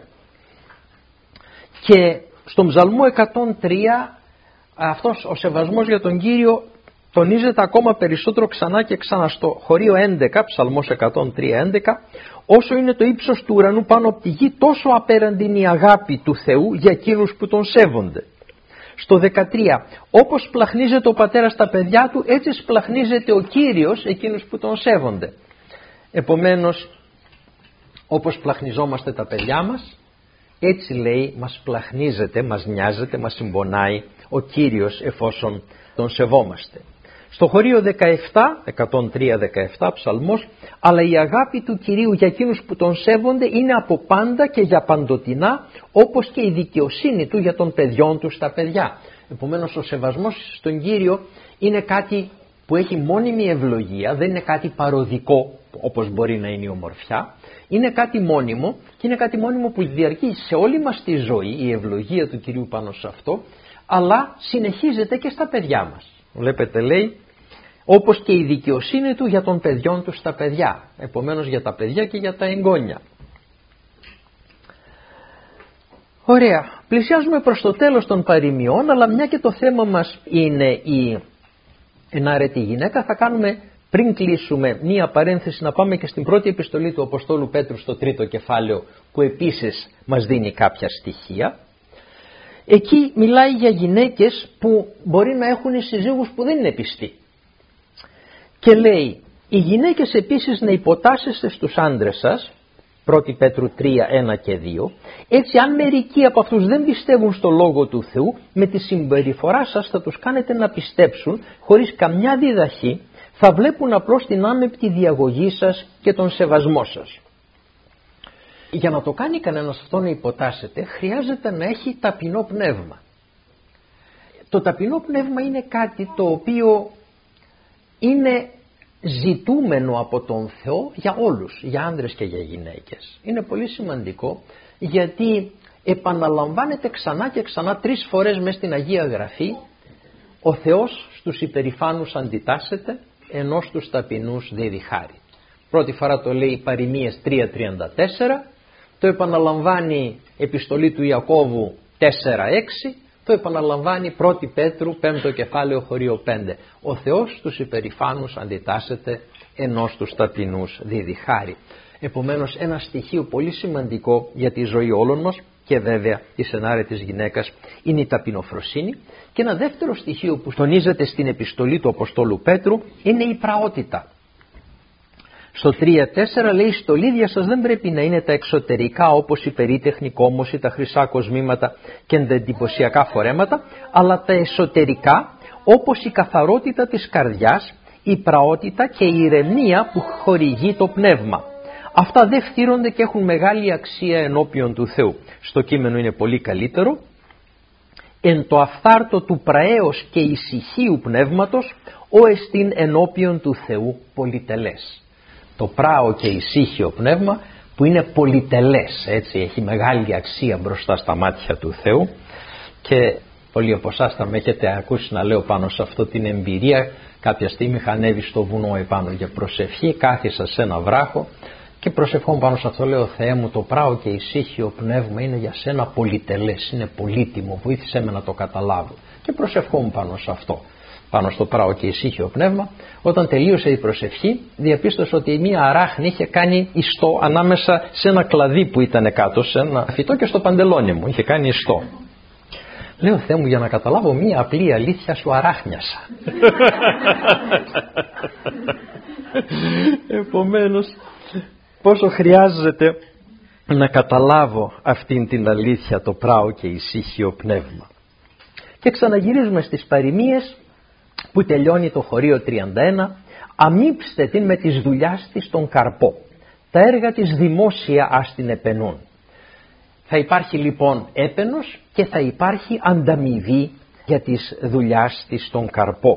και στον Ψαλμό 103 αυτός ο σεβασμός για τον Κύριο τονίζεται ακόμα περισσότερο ξανά και ξανά στο χωρίο 11, Ψαλμός 103-11, όσο είναι το ύψος του ουρανού πάνω από τη γη, τόσο απέραντη είναι η αγάπη του Θεού για εκείνους που τον σέβονται. Στο 13, όπως σπλαχνίζεται ο πατέρας στα παιδιά του, έτσι σπλαχνίζεται ο Κύριος εκείνους που τον σέβονται. Επομένως, όπως πλαχνιζόμαστε τα παιδιά μας, έτσι λέει μας πλαχνίζεται, μας νοιάζεται, μας συμπονάει ο Κύριος εφόσον τον σεβόμαστε. Στο χωρίο 17, 103-17 ψαλμός, αλλά η αγάπη του Κυρίου για εκείνους που τον σέβονται είναι από πάντα και για παντοτινά, όπως και η δικαιοσύνη του για των παιδιών του στα παιδιά. Επομένως ο σεβασμός στον Κύριο είναι κάτι που έχει μόνιμη ευλογία, δεν είναι κάτι παροδικό όπως μπορεί να είναι η ομορφιά. Είναι κάτι μόνιμο και είναι κάτι μόνιμο που διαρκεί σε όλη μας τη ζωή, η ευλογία του Κυρίου πάνω σε αυτό, αλλά συνεχίζεται και στα παιδιά μας. Βλέπετε λέει, όπως και η δικαιοσύνη του για των παιδιών του στα παιδιά. Επομένως για τα παιδιά και για τα εγγόνια. Ωραία, πλησιάζουμε προς το τέλος των παροιμιών, αλλά μια και το θέμα μας είναι η ενάρετη γυναίκα, θα κάνουμε πριν κλείσουμε μία παρένθεση να πάμε και στην πρώτη επιστολή του Αποστόλου Πέτρου στο 3ο κεφάλαιο, που επίσης μας δίνει κάποια στοιχεία. Εκεί μιλάει για γυναίκες που μπορεί να έχουν συζύγους που δεν είναι πιστοί. Και λέει, οι γυναίκες επίσης να υποτάσσεστε στους άντρες σας, 1 Πέτρου 3, 1 και 2, έτσι αν μερικοί από αυτούς δεν πιστεύουν στο Λόγο του Θεού, με τη συμπεριφορά σας θα τους κάνετε να πιστέψουν χωρίς καμιά διδαχή, θα βλέπουν απλώς την άμεπτη διαγωγή σας και τον σεβασμό σας. Για να το κάνει κανένας αυτό να υποτάσσεται, χρειάζεται να έχει ταπεινό πνεύμα. Το ταπεινό πνεύμα είναι κάτι το οποίο είναι ζητούμενο από τον Θεό για όλους, για άνδρες και για γυναίκες. Είναι πολύ σημαντικό γιατί επαναλαμβάνεται ξανά και ξανά 3 φορές μες στην Αγία Γραφή, ο Θεός στους υπερηφάνους αντιτάσσεται, ενώ στους ταπεινούς δίδει χάρη. Πρώτη φορά το λέει Παροιμίες 3.34, το επαναλαμβάνει επιστολή του Ιακώβου 4.6, το επαναλαμβάνει 1 Πέτρου 5ο κεφάλαιο χωρίο 5. Ο Θεός στους υπερηφάνους αντιτάσσεται, ενώ στους ταπεινούς δίδει χάρη. Επομένως ένα στοιχείο πολύ σημαντικό για τη ζωή όλων μας και βέβαια της ενάρετης γυναίκας είναι η ταπεινοφροσύνη, και ένα δεύτερο στοιχείο που τονίζεται στην επιστολή του Αποστόλου Πέτρου είναι η πραότητα. Στο 3.4 λέει, στολίδια σας δεν πρέπει να είναι τα εξωτερικά όπως η περίτεχνη κόμωση, τα χρυσά κοσμήματα και τα εντυπωσιακά φορέματα, αλλά τα εσωτερικά όπως η καθαρότητα της καρδιάς, η πραότητα και η ηρεμία που χορηγεί το πνεύμα. Αυτά δεν φτύρονται και έχουν μεγάλη αξία ενώπιον του Θεού. Στο κείμενο είναι πολύ καλύτερο. Εν το αυθάρτο του πραέως και ησυχίου πνεύματος, ο εστίν ενώπιον του Θεού πολυτελές. Το πράο και ησύχιο πνεύμα που είναι πολυτελές, έτσι, έχει μεγάλη αξία μπροστά στα μάτια του Θεού, και πολλοί από εσάς θα με έχετε ακούσει να λέω πάνω σε αυτό την εμπειρία. Κάποια στιγμή είχα ανέβει στο βουνό επάνω για προσευχή, κάθισα σε ένα βράχο και προσευχόμουν πάνω σε αυτό, λέω, Θεέ μου, το πράο και ησύχιο πνεύμα είναι για σένα πολυτελές, είναι πολύτιμο, βοήθησέ με να το καταλάβω, και προσευχόμουν πάνω σε αυτό, πάνω στο πράο και ησύχιο πνεύμα. Όταν τελείωσε η προσευχή, διαπίστωσα ότι μία αράχνη είχε κάνει ιστό ανάμεσα σε ένα κλαδί που ήταν κάτω, σε ένα φυτό, και στο παντελόνι μου είχε κάνει ιστό. Λέω, Θεέ μου, για να καταλάβω μία απλή αλήθεια σου αράχνιασα. Επομένως, πόσο χρειάζεται να καταλάβω αυτήν την αλήθεια, το πράο και ησύχιο πνεύμα. Και ξαναγυρίζουμε στις παροιμίες που τελειώνει το χωρίο 31, αμύψτε την με της δουλειάς της τον καρπό. τα έργα της δημόσια ας την επενούν. Θα υπάρχει λοιπόν έπαινος και θα υπάρχει ανταμοιβή για τις δουλειάς της στον καρπό.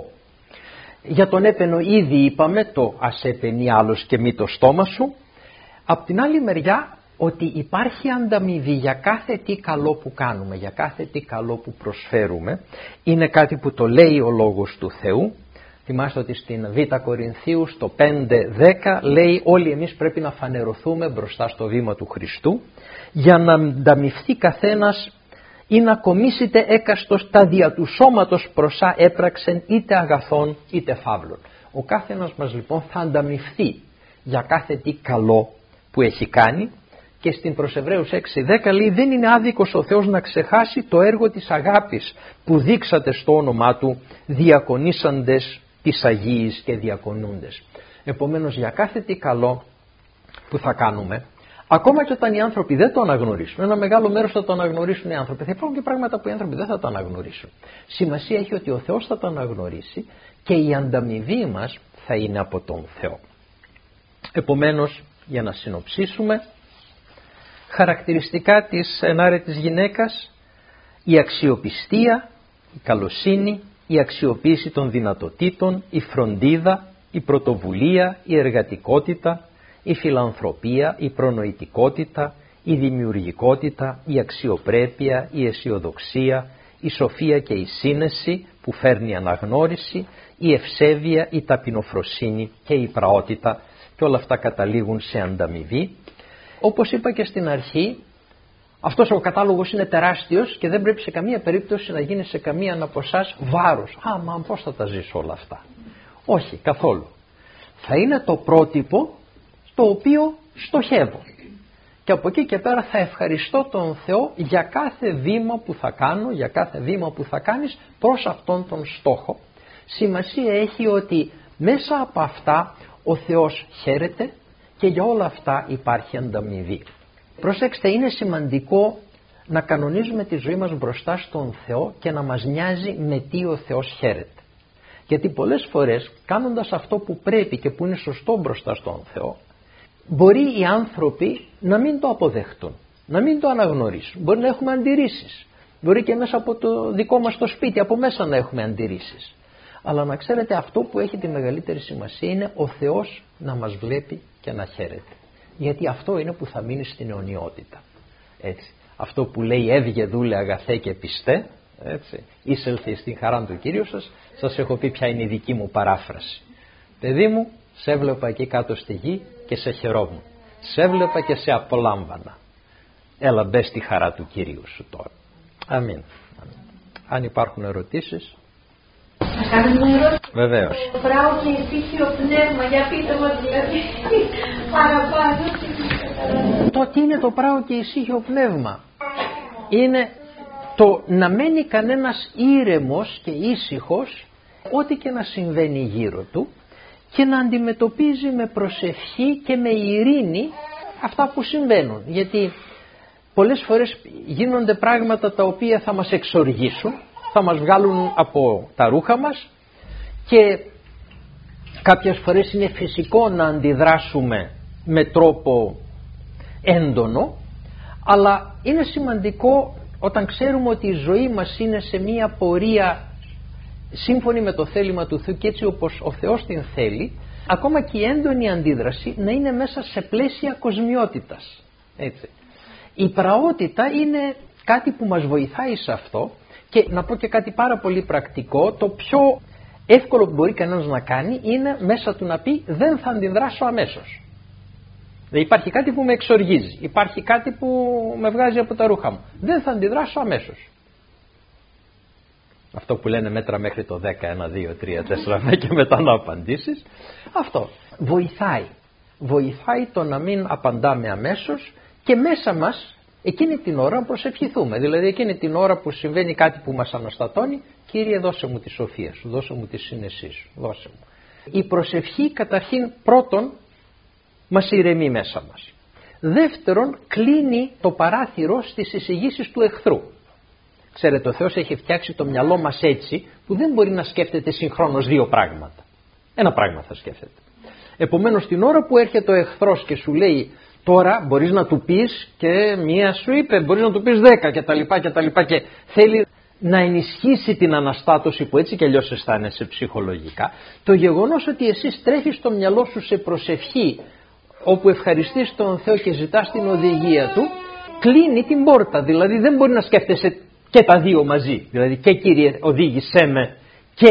Για τον έπαινο ήδη είπαμε το ας επαινεί άλλος και μη το στόμα σου. Απ' την άλλη μεριά ότι υπάρχει ανταμοιβή για κάθε τι καλό που κάνουμε, για κάθε τι καλό που προσφέρουμε. Είναι κάτι που το λέει ο Λόγος του Θεού. Θυμάστε ότι στην Β' Κορινθίου στο 5:10 λέει όλοι εμείς πρέπει να φανερωθούμε μπροστά στο βήμα του Χριστού για να ανταμοιφθεί καθένας ή να κομίσετε έκαστος τα δια του σώματος προσά έπραξεν είτε αγαθών είτε φαύλων. Ο καθένας μας λοιπόν θα ανταμοιφθεί για κάθε τι καλό που έχει κάνει και στην προς Εβραίους 6:10 λέει δεν είναι άδικος ο Θεός να ξεχάσει το έργο της αγάπης που δείξατε στο όνομά Του διακονήσαντες τις Αγίης και διακονούντες. Επομένως για κάθε τι καλό που θα κάνουμε, ακόμα και όταν οι άνθρωποι δεν το αναγνωρίσουν, ένα μεγάλο μέρος θα το αναγνωρίσουν οι άνθρωποι, θα υπάρχουν και πράγματα που οι άνθρωποι δεν θα το αναγνωρίσουν. Σημασία έχει ότι ο Θεός θα το αναγνωρίσει και η ανταμοιβή μας θα είναι από τον Θεό. Επομένως, για να συνοψίσουμε, χαρακτηριστικά της ενάρετης γυναίκας, η αξιοπιστία, η καλοσύνη, η αξιοποίηση των δυνατοτήτων, η φροντίδα, η πρωτοβουλία, η εργατικότητα, η φιλανθρωπία, η προνοητικότητα, η δημιουργικότητα, η αξιοπρέπεια, η αισιοδοξία, η σοφία και η σύνεση που φέρνει αναγνώριση, η ευσέβεια, η ταπεινοφροσύνη και η πραότητα, και όλα αυτά καταλήγουν σε ανταμοιβή. Όπως είπα και στην αρχή, αυτός ο κατάλογος είναι τεράστιος και δεν πρέπει σε καμία περίπτωση να γίνει σε καμία από εσάς βάρος. Μα πώς θα τα ζήσω όλα αυτά? Όχι, καθόλου. Θα είναι το πρότυπο το οποίο στοχεύω. Και από εκεί και πέρα θα ευχαριστώ τον Θεό για κάθε βήμα που θα κάνω, για κάθε βήμα που θα κάνεις προς αυτόν τον στόχο. Σημασία έχει ότι μέσα από αυτά ο Θεός χαίρεται και για όλα αυτά υπάρχει ανταμοιβή. Προσέξτε, είναι σημαντικό να κανονίζουμε τη ζωή μας μπροστά στον Θεό και να μας νοιάζει με τι ο Θεός χαίρεται. Γιατί πολλές φορές κάνοντας αυτό που πρέπει και που είναι σωστό μπροστά στον Θεό, μπορεί οι άνθρωποι να μην το αποδεχτούν, να μην το αναγνωρίσουν. Μπορεί να έχουμε αντιρρήσεις. Μπορεί και μέσα από το δικό μας το σπίτι, από μέσα να έχουμε αντιρρήσεις. Αλλά να ξέρετε, αυτό που έχει τη μεγαλύτερη σημασία είναι ο Θεός να μας βλέπει και να χαίρεται. Γιατί αυτό είναι που θα μείνει στην αιωνιότητα. Έτσι. Αυτό που λέει έβγε δούλε αγαθέ και πιστέ, έτσι, εισέλθε στην χαρά του Κύριου σας έχω πει ποια είναι η δική μου παράφραση. Παιδί μου, σε έβλεπα εκεί κάτω στη γη και σε χαιρόμουν. Σε έβλεπα και σε απολάμβανα. Έλα μπες στη χαρά του Κυρίου σου τώρα. Αμήν. Αν υπάρχουν ερωτήσεις. Να κάνω μια ερώτηση? Βεβαίως. Το πράω και ησύχιο πνεύμα, για πείτε μου δηλαδή παραπάνω. Το τι είναι το πράω και ησύχιο πνεύμα? Είναι το να μένει κανένας ήρεμος και ήσυχος ό,τι και να συμβαίνει γύρω του και να αντιμετωπίζει με προσευχή και με ειρήνη αυτά που συμβαίνουν. Γιατί πολλές φορές γίνονται πράγματα τα οποία θα μας εξοργήσουν, θα μας βγάλουν από τα ρούχα μας και κάποιες φορές είναι φυσικό να αντιδράσουμε με τρόπο έντονο, αλλά είναι σημαντικό όταν ξέρουμε ότι η ζωή μας είναι σε μία πορεία σύμφωνη με το θέλημα του Θεού και έτσι όπως ο Θεός την θέλει, ακόμα και η έντονη αντίδραση να είναι μέσα σε πλαίσια κοσμιότητας. Έτσι. Η πραότητα είναι κάτι που μας βοηθάει σε αυτό και να πω και κάτι πάρα πολύ πρακτικό, το πιο εύκολο που μπορεί κανένας να κάνει είναι μέσα του να πει δεν θα αντιδράσω αμέσως. Δεν υπάρχει κάτι που με εξοργίζει, υπάρχει κάτι που με βγάζει από τα ρούχα μου. Δεν θα αντιδράσω αμέσως. Αυτό που λένε μέτρα μέχρι το 10, 1, 2, 3, 4 και μετά να απαντήσεις. Αυτό βοηθάει. Βοηθάει το να μην απαντάμε αμέσως και μέσα μας εκείνη την ώρα προσευχηθούμε. Δηλαδή εκείνη την ώρα που συμβαίνει κάτι που μας αναστατώνει, Κύριε δώσε μου τη σοφία σου, δώσε μου τη σύνεσή σου, δώσε μου. Η προσευχή καταρχήν πρώτον μας ηρεμεί μέσα μας. Δεύτερον, κλείνει το παράθυρο στις εισηγήσεις του εχθρού. Ξέρετε, ο Θεός έχει φτιάξει το μυαλό μας έτσι που δεν μπορεί να σκέφτεται συγχρόνως δύο πράγματα. Ένα πράγμα θα σκέφτεται. Επομένως την ώρα που έρχεται ο εχθρός και σου λέει τώρα μπορείς να του πεις και μία σου είπε, μπορείς να του πεις 10 κτλ. Και θέλει να ενισχύσει την αναστάτωση που έτσι κι αλλιώς αισθάνεσαι ψυχολογικά, το γεγονός ότι εσύ στρέφεις το μυαλό σου σε προσευχή όπου ευχαριστείς τον Θεό και ζητάς την οδηγία Του, κλείνει την πόρτα. Δηλαδή δεν μπορεί να σκέφτεσαι και τα δύο μαζί. Δηλαδή και Κύριε οδήγησέ με και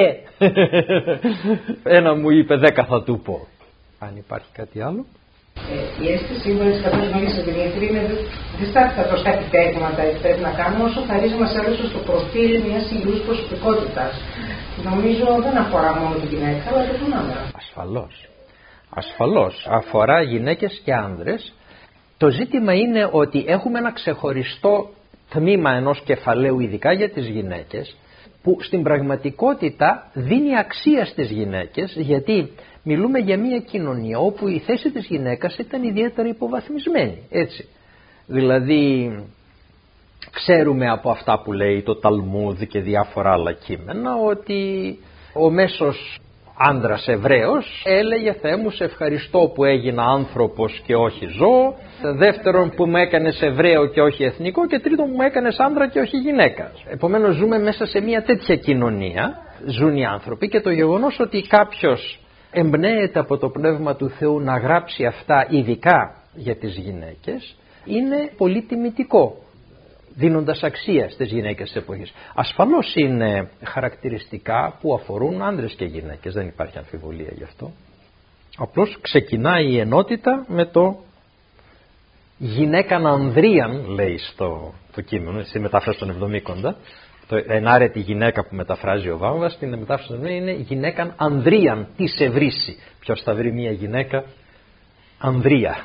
ένα μου είπε 10 θα του πω. Αν υπάρχει κάτι άλλο. Η αίσθηση μου είναι καθώς μίλησε Δημήτρη, είναι δεν στάθηκα προς κάτι τέγματα πρέπει να κάνουμε όσο χαρίζει μας έδωσε στο προφίλ μιας υγιούς προσωπικότητας. Νομίζω δεν αφορά μόνο την γυναίκα αλλά και τον άντρα. Ασφαλώς. Αφορά γυναίκες και άνδρες. Το ζήτημα είναι ότι έχουμε ένα ξεχωριστό τμήμα ενός κεφαλαίου ειδικά για τις γυναίκες που στην πραγματικότητα δίνει αξία στις γυναίκες, γιατί μιλούμε για μια κοινωνία όπου η θέση της γυναίκας ήταν ιδιαίτερα υποβαθμισμένη, έτσι. Δηλαδή ξέρουμε από αυτά που λέει το Ταλμούδ και διάφορα άλλα κείμενα ότι ο μέσος άντρας Εβραίος έλεγε Θεέ μου σε ευχαριστώ που έγινα άνθρωπος και όχι ζώο, δεύτερον που με έκανες Εβραίο και όχι εθνικό και τρίτον που με έκανες άντρα και όχι γυναίκα. Επομένως ζούμε μέσα σε μια τέτοια κοινωνία, ζουν οι άνθρωποι, και το γεγονός ότι κάποιος εμπνέεται από το Πνεύμα του Θεού να γράψει αυτά ειδικά για τις γυναίκες είναι πολύ τιμητικό, δίνοντας αξία στις γυναίκες της εποχής. Ασφαλώς είναι χαρακτηριστικά που αφορούν άντρες και γυναίκες, δεν υπάρχει αμφιβολία γι' αυτό. Απλώς ξεκινάει η ενότητα με το γυναίκαν ανδρίαν, λέει το κείμενο, στη μετάφραση των Εβδομήκοντα. Το ενάρετη γυναίκα που μεταφράζει ο Βάμβας, στην μετάφραση των είναι γυναίκαν ανδρίαν, τι σε βρήσει. Ποιος θα βρει μια γυναίκα ανδρία.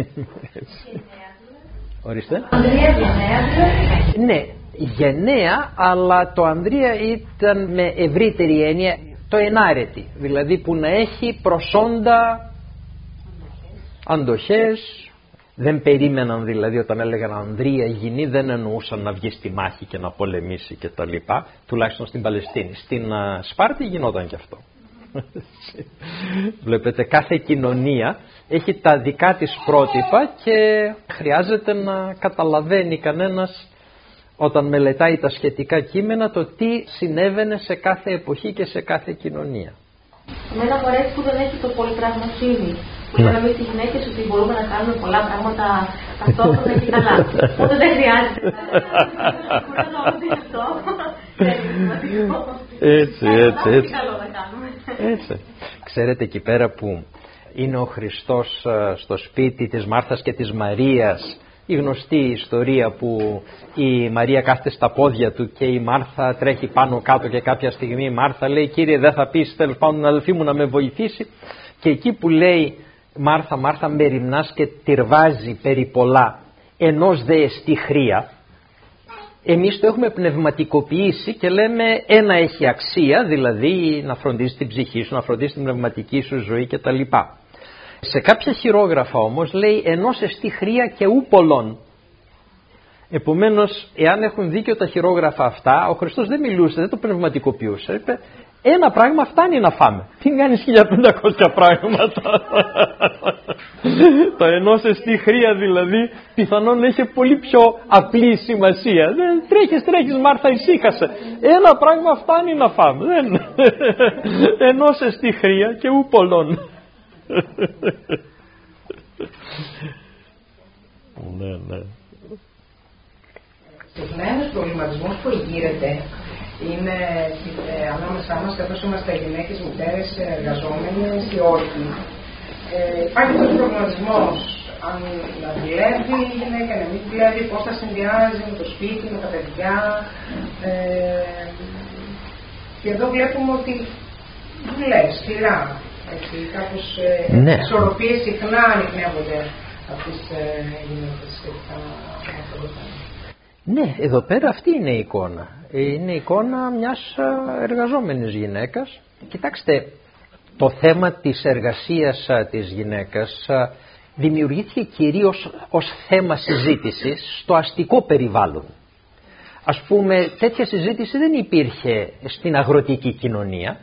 Ορίστε. Ναι, γενναία, αλλά το ανδρία ήταν με ευρύτερη έννοια το ενάρετη, δηλαδή που να έχει προσόντα αντοχές. Δεν περίμεναν δηλαδή όταν έλεγαν ανδρία γυνή, δεν εννοούσαν να βγει στη μάχη και να πολεμήσει και τα λοιπά, τουλάχιστον στην Παλαιστίνη. Στην Σπάρτη γινόταν και αυτό. Βλέπετε, κάθε κοινωνία έχει τα δικά της πρότυπα και χρειάζεται να καταλαβαίνει κανένας όταν μελετάει τα σχετικά κείμενα το τι συνέβαινε σε κάθε εποχή και σε κάθε κοινωνία. Εμένα μου αρέσει που δεν έχει το πολυπραγμοσύνη. Που λέμε εμείς οι γυναίκες ότι μπορούμε να κάνουμε πολλά πράγματα ταυτόχρονα και καλά. Οπότε δεν χρειάζεται. Έτσι. Ξέρετε εκεί πέρα που είναι ο Χριστός στο σπίτι της Μάρθας και της Μαρίας, η γνωστή ιστορία που η Μαρία κάθεται στα πόδια του και η Μάρθα τρέχει πάνω κάτω και κάποια στιγμή η Μάρθα λέει Κύριε δεν θα πεις τέλος πάντων την αδελφή μου να με βοηθήσει, και εκεί που λέει Μάρθα, Μάρθα μεριμνάς και τυρβάζει περί πολλά ενός δε εστί χρία, εμείς το έχουμε πνευματικοποιήσει και λέμε ένα έχει αξία, δηλαδή να φροντίσεις την ψυχή σου, να φροντίσεις την πνευματική σου ζωή κτλ. Σε κάποια χειρόγραφα όμως λέει ενός εστί χρία και ου πολλών. Επομένως, εάν έχουν δίκιο τα χειρόγραφα αυτά, ο Χριστός δεν μιλούσε, δεν το πνευματικοποιούσε. Είπε, ένα πράγμα φτάνει να φάμε. Τι κάνεις 1500 πράγματα. Το ενός εστί χρία δηλαδή πιθανόν έχει πολύ πιο απλή σημασία. Δεν τρέχεις Μάρθα, ησύχασε. Ένα πράγμα φτάνει να φάμε. Ενός εστί χρία και ου πολλών. Ναι. Συχνά ένας προβληματισμός που γύρεται είναι ανάμεσά μας, καθώς είμαστε γυναίκες, μητέρες, εργαζόμενες ή όχι. Υπάρχει αυτός ο προβληματισμός αν να δουλεύει η γυναίκα, να μην δουλεύει, πώς θα συνδυάζει με το σπίτι, με τα παιδιά. Και εδώ βλέπουμε ότι δουλεύει σκληρά. Έτσι, κάπως ισορροπίες συχνά ανοιχνεύονται από τις γυναίκες σχετικά με αυτό το θέμα. Ναι, εδώ πέρα αυτή είναι η εικόνα. Είναι η εικόνα μιας εργαζόμενης γυναίκας. Κοιτάξτε, το θέμα της εργασίας της γυναίκας δημιουργήθηκε κυρίως ως θέμα συζήτησης στο αστικό περιβάλλον. Ας πούμε, τέτοια συζήτηση δεν υπήρχε στην αγροτική κοινωνία.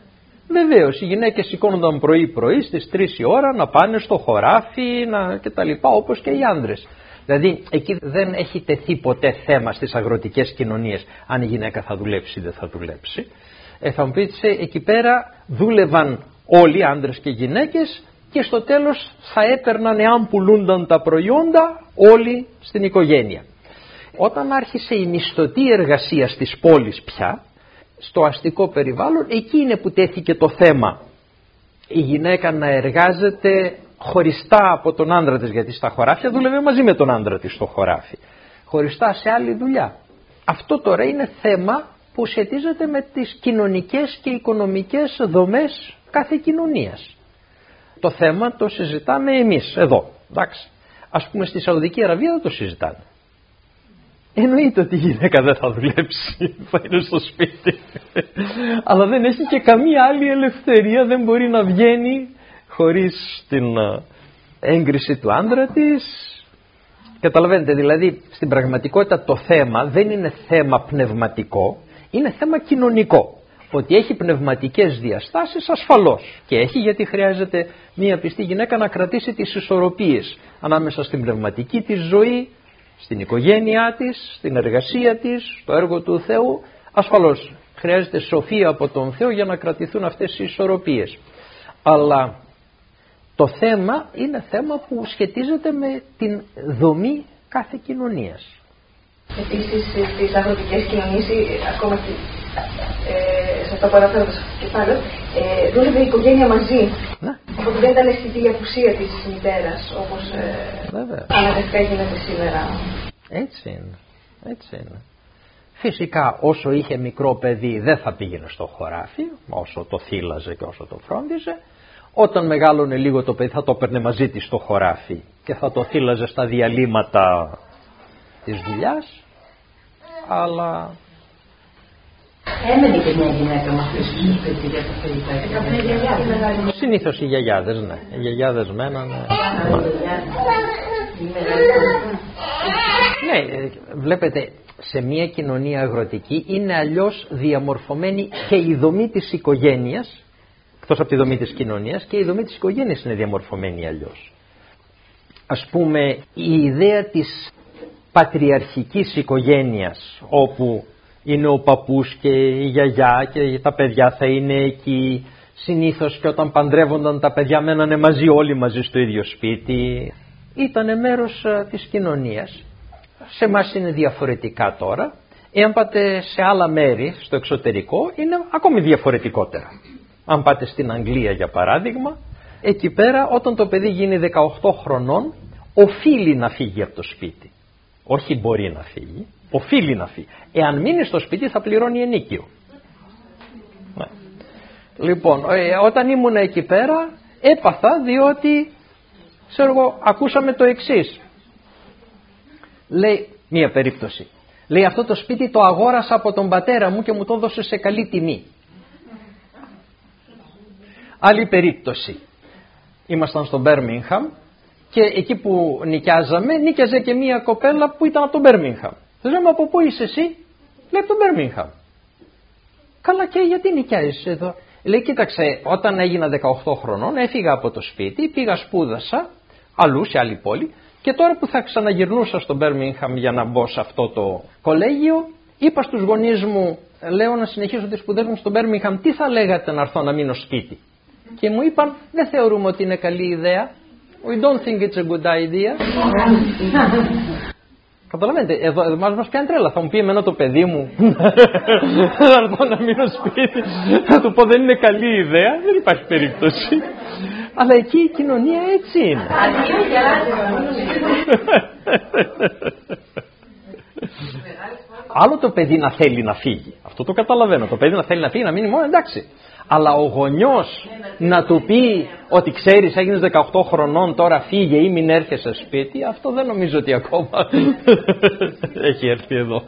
Βεβαίως, οι γυναίκες σηκώνονταν πρωί-πρωί στις 3 η ώρα να πάνε στο χωράφι και τα λοιπά, όπως και οι άντρες. Δηλαδή, εκεί δεν έχει τεθεί ποτέ θέμα στις αγροτικές κοινωνίες αν η γυναίκα θα δουλέψει ή δεν θα δουλέψει. Θα μου πείτε, εκεί πέρα δούλευαν όλοι, άντρες και γυναίκες, και στο τέλος θα έπαιρναν, εάν πουλούνταν τα προϊόντα, όλοι στην οικογένεια. Όταν άρχισε η μισθωτή εργασία στις πόλεις πια, στο αστικό περιβάλλον, εκεί είναι που τέθηκε το θέμα η γυναίκα να εργάζεται χωριστά από τον άντρα της, γιατί στα χωράφια δούλευε μαζί με τον άντρα της στο χωράφι, χωριστά σε άλλη δουλειά. Αυτό τώρα είναι θέμα που σχετίζεται με τις κοινωνικές και οικονομικές δομές κάθε κοινωνίας. Το θέμα το συζητάμε εμείς εδώ, εντάξει. Ας πούμε στη Σαουδική Αραβία δεν το συζητάνε. Εννοείται ότι η γυναίκα δεν θα δουλέψει, θα είναι στο σπίτι. Αλλά δεν έχει και καμία άλλη ελευθερία, δεν μπορεί να βγαίνει χωρίς την έγκριση του άντρα της. Καταλαβαίνετε, δηλαδή στην πραγματικότητα το θέμα δεν είναι θέμα πνευματικό, είναι θέμα κοινωνικό. Ότι έχει πνευματικές διαστάσεις ασφαλώς, και έχει, γιατί χρειάζεται μία πιστή γυναίκα να κρατήσει τις ισορροπίες ανάμεσα στην πνευματική της ζωή, στην οικογένειά της, στην εργασία της, στο έργο του Θεού. Ασφαλώς χρειάζεται σοφία από τον Θεό για να κρατηθούν αυτές οι ισορροπίες. Αλλά το θέμα είναι θέμα που σχετίζεται με την δομή κάθε κοινωνίας. Επίσης στις αγροτικές κοινωνίες, ακόμα και σε αυτό που αναφέρω το κεφάλαιο, δούλευε η οικογένεια μαζί. Ναι. Οπότε δεν ήταν αισθητή η απουσία της μητέρας, όπως αναγκαστικά γίνεται σήμερα. Έτσι είναι. Έτσι είναι. Φυσικά όσο είχε μικρό παιδί δεν θα πήγαινε στο χωράφι, όσο το θύλαζε και όσο το φρόντιζε. Όταν μεγάλωνε λίγο το παιδί θα το έπαιρνε μαζί της στο χωράφι και θα το θύλαζε στα διαλύματα της δουλειάς. Αλλά έμενε και μια γυναίκα με αυτές τις σπίτι για τα φαγητά. Συνήθως οι γιαγιάδες, ναι. Οι γιαγιάδες μένανε. Ναι, βλέπετε, σε μια κοινωνία αγροτική είναι αλλιώς διαμορφωμένη και η δομή της οικογένειας, εκτός από τη δομή της κοινωνίας, και η δομή της οικογένειας είναι διαμορφωμένη αλλιώς. Ας πούμε, η ιδέα της πατριαρχικής οικογένειας, όπου είναι ο παππούς και η γιαγιά και τα παιδιά θα είναι εκεί, συνήθως και όταν παντρεύονταν τα παιδιά μένανε μαζί, όλοι μαζί στο ίδιο σπίτι, ήτανε μέρος της κοινωνίας. Σε εμάς είναι διαφορετικά τώρα. Εάν πάτε σε άλλα μέρη στο εξωτερικό είναι ακόμη διαφορετικότερα. Αν πάτε στην Αγγλία για παράδειγμα, εκεί πέρα όταν το παιδί γίνει 18 χρονών οφείλει να φύγει από το σπίτι. Όχι μπορεί να φύγει, οφείλει να φύγει. Εάν μείνει στο σπίτι θα πληρώνει ενίκιο. Ναι. Λοιπόν, όταν ήμουν εκεί πέρα έπαθα, διότι ξέρω εγώ, ακούσαμε το εξής. Λέει μία περίπτωση. Λέει, αυτό το σπίτι το αγόρασα από τον πατέρα μου και μου το έδωσε σε καλή τιμή. Άλλη περίπτωση. Ήμασταν στο Μπέρμιγχαμ και εκεί που νοικιάζαμε, νίκιαζε και μία κοπέλα που ήταν από τον Μπέρμιγχαμ. Λέμε, από πού είσαι εσύ? Λέει, από τον Μπέρμιγχαμ. Καλά, και γιατί νοικιάζεις εδώ? Λέει, κοίταξε, όταν έγινα 18 χρονών έφυγα από το σπίτι, πήγα σπούδασα αλλού σε άλλη πόλη και τώρα που θα ξαναγυρνούσα στο Μπέρμιγχαμ για να μπω σε αυτό το κολέγιο, είπα στους γονείς μου, λέω να συνεχίσω τις σπουδές μου στο Μπέρμιγχαμ, τι θα λέγατε να έρθω να μείνω σπίτι? Και μου είπαν, δεν θεωρούμε ότι είναι καλή ιδέα. We don't think it's a good idea. Καταλαβαίνετε, εδώ μας πιάνει τρέλα. Θα μου πει εμένα το παιδί μου να έρθω να μείνω σπίτι, θα του πω δεν είναι καλή ιδέα, δεν υπάρχει περίπτωση. Αλλά εκεί η κοινωνία έτσι είναι. Άλλο το παιδί να θέλει να φύγει. Αυτό το καταλαβαίνω. Το παιδί να θέλει να φύγει, να μείνει μόνο, εντάξει. Αλλά ο γονιός να του πει ότι ξέρεις έγινες 18 χρονών, τώρα φύγε ή μην έρχεσαι σπίτι, αυτό δεν νομίζω ότι ακόμα έχει έρθει εδώ.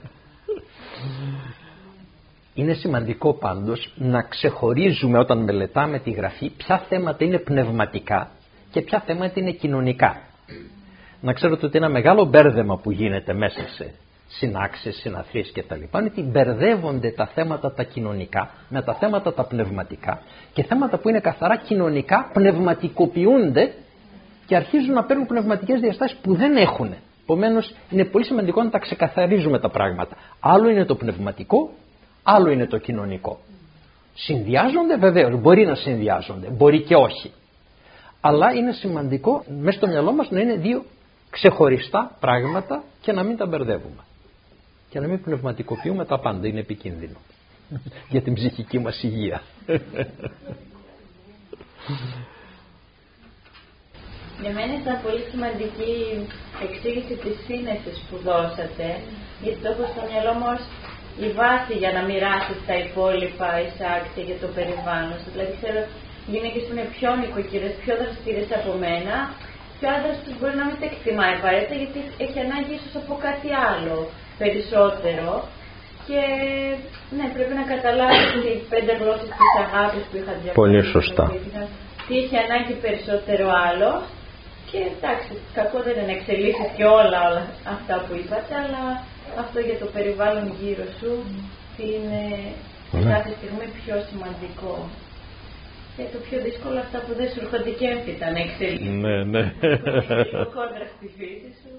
Είναι σημαντικό πάντως να ξεχωρίζουμε όταν μελετάμε τη Γραφή ποια θέματα είναι πνευματικά και ποια θέματα είναι κοινωνικά. Να ξέρετε ότι ένα μεγάλο μπέρδεμα που γίνεται μέσα σε συνάξεις, συναθρίες κτλ. Είναι ότι μπερδεύονται τα θέματα τα κοινωνικά με τα θέματα τα πνευματικά και θέματα που είναι καθαρά κοινωνικά πνευματικοποιούνται και αρχίζουν να παίρνουν πνευματικές διαστάσεις που δεν έχουν. Επομένως είναι πολύ σημαντικό να τα ξεκαθαρίζουμε τα πράγματα. Άλλο είναι το πνευματικό, άλλο είναι το κοινωνικό. Συνδυάζονται βεβαίως, μπορεί να συνδυάζονται, μπορεί και όχι. Αλλά είναι σημαντικό μέσα στο μυαλό μας να είναι δύο ξεχωριστά πράγματα και να μην τα μπερδεύουμε. Και να μην πνευματικοποιούμε τα πάντα, είναι επικίνδυνο για την ψυχική μας υγεία. Για μένα ήταν πολύ σημαντική εξήγηση της σύνεσης που δώσατε, γιατί το έχω στο μυαλό μου ως η βάση για να μοιράσεις τα υπόλοιπα εισάξια για το περιβάλλον σου. Δηλαδή ξέρω γυναίκες που είναι πιο νοικοκυρές, πιο δραστήριες από μένα, και ο άντρας τους μπορεί να μην τα εκτιμάει απαραίτητα γιατί έχει ανάγκη ίσως από κάτι άλλο περισσότερο. Και ναι, πρέπει να καταλάβεις οι 5 γλώσσες της αγάπης που είχα διαβάσει. Πολύ σωστά. Τι έχει ανάγκη περισσότερο άλλο. Και εντάξει, κακό δεν είναι να εξελίσσεις και όλα αυτά που είπατε, αλλά αυτό για το περιβάλλον γύρω σου είναι κάθε στιγμή πιο σημαντικό. Και το πιο δύσκολο αυτά που δεν σου έρχονται και έμπειτα να εξελίσσεις. Ναι. Κόντρα στη φύση σου.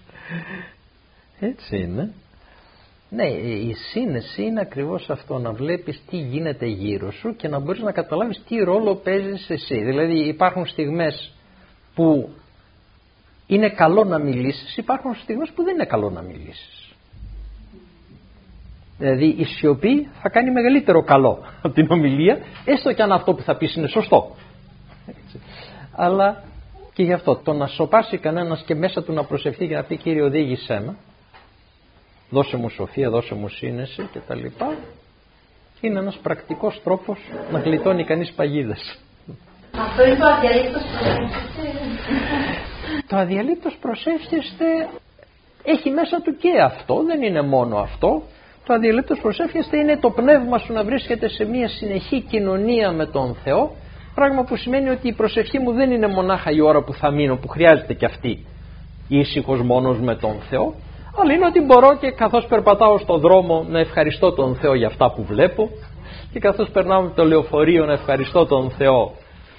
Έτσι είναι. Ναι, η σύνεση είναι ακριβώς αυτό, να βλέπεις τι γίνεται γύρω σου και να μπορείς να καταλάβεις τι ρόλο παίζεις εσύ. Δηλαδή υπάρχουν στιγμές που είναι καλό να μιλήσεις, υπάρχουν στιγμές που δεν είναι καλό να μιλήσεις. Δηλαδή η σιωπή θα κάνει μεγαλύτερο καλό από την ομιλία, έστω και αν αυτό που θα πεις είναι σωστό. Έτσι. Αλλά και γι' αυτό το να σωπάσει κανένας και μέσα του να προσευχεί και να πει Κύριε οδήγησέ με, δώσε μου σοφία, δώσε μου σύνεση κτλ. Είναι ένας πρακτικός τρόπος να γλιτώνει κανείς παγίδες. Αυτό είναι το αδιαλείπτος προσεύχεστε. Το αδιαλείπτος προσεύχεστε έχει μέσα του και αυτό, δεν είναι μόνο αυτό. Το αδιαλείπτος προσεύχεστε είναι το πνεύμα σου να βρίσκεται σε μια συνεχή κοινωνία με τον Θεό, πράγμα που σημαίνει ότι η προσευχή μου δεν είναι μονάχα η ώρα που θα μείνω, που χρειάζεται και αυτή ήσυχος μόνος με τον Θεό, αλλά είναι ότι μπορώ και καθώς περπατάω στον δρόμο να ευχαριστώ τον Θεό για αυτά που βλέπω και καθώς περνάω με το λεωφορείο να ευχαριστώ τον Θεό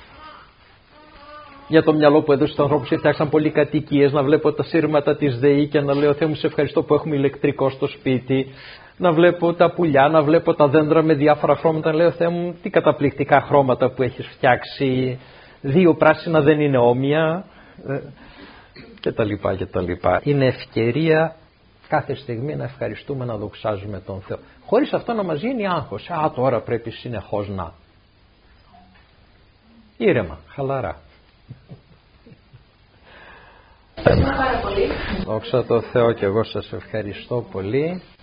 για το μυαλό που έδωσε στους ανθρώπους και φτιάξαν πολυκατοικίες, να βλέπω τα σύρματα της ΔΕΗ και να λέω Θεέ μου σε ευχαριστώ που έχουμε ηλεκτρικό στο σπίτι, να βλέπω τα πουλιά, να βλέπω τα δέντρα με διάφορα χρώματα, να λέω Θεέ μου τι καταπληκτικά χρώματα που έχεις φτιάξει, 2 πράσινα δεν είναι όμοια και τα λοιπά και τα λοιπά. Είναι ευκαιρία κάθε στιγμή να ευχαριστούμε, να δοξάζουμε τον Θεό. Χωρίς αυτό να μας γίνει άγχος. Τώρα πρέπει συνεχώς να. Ήρεμα, χαλαρά. Ευχαριστώ πάρα πολύ. Δόξα τω Θεώ και εγώ σας ευχαριστώ πολύ.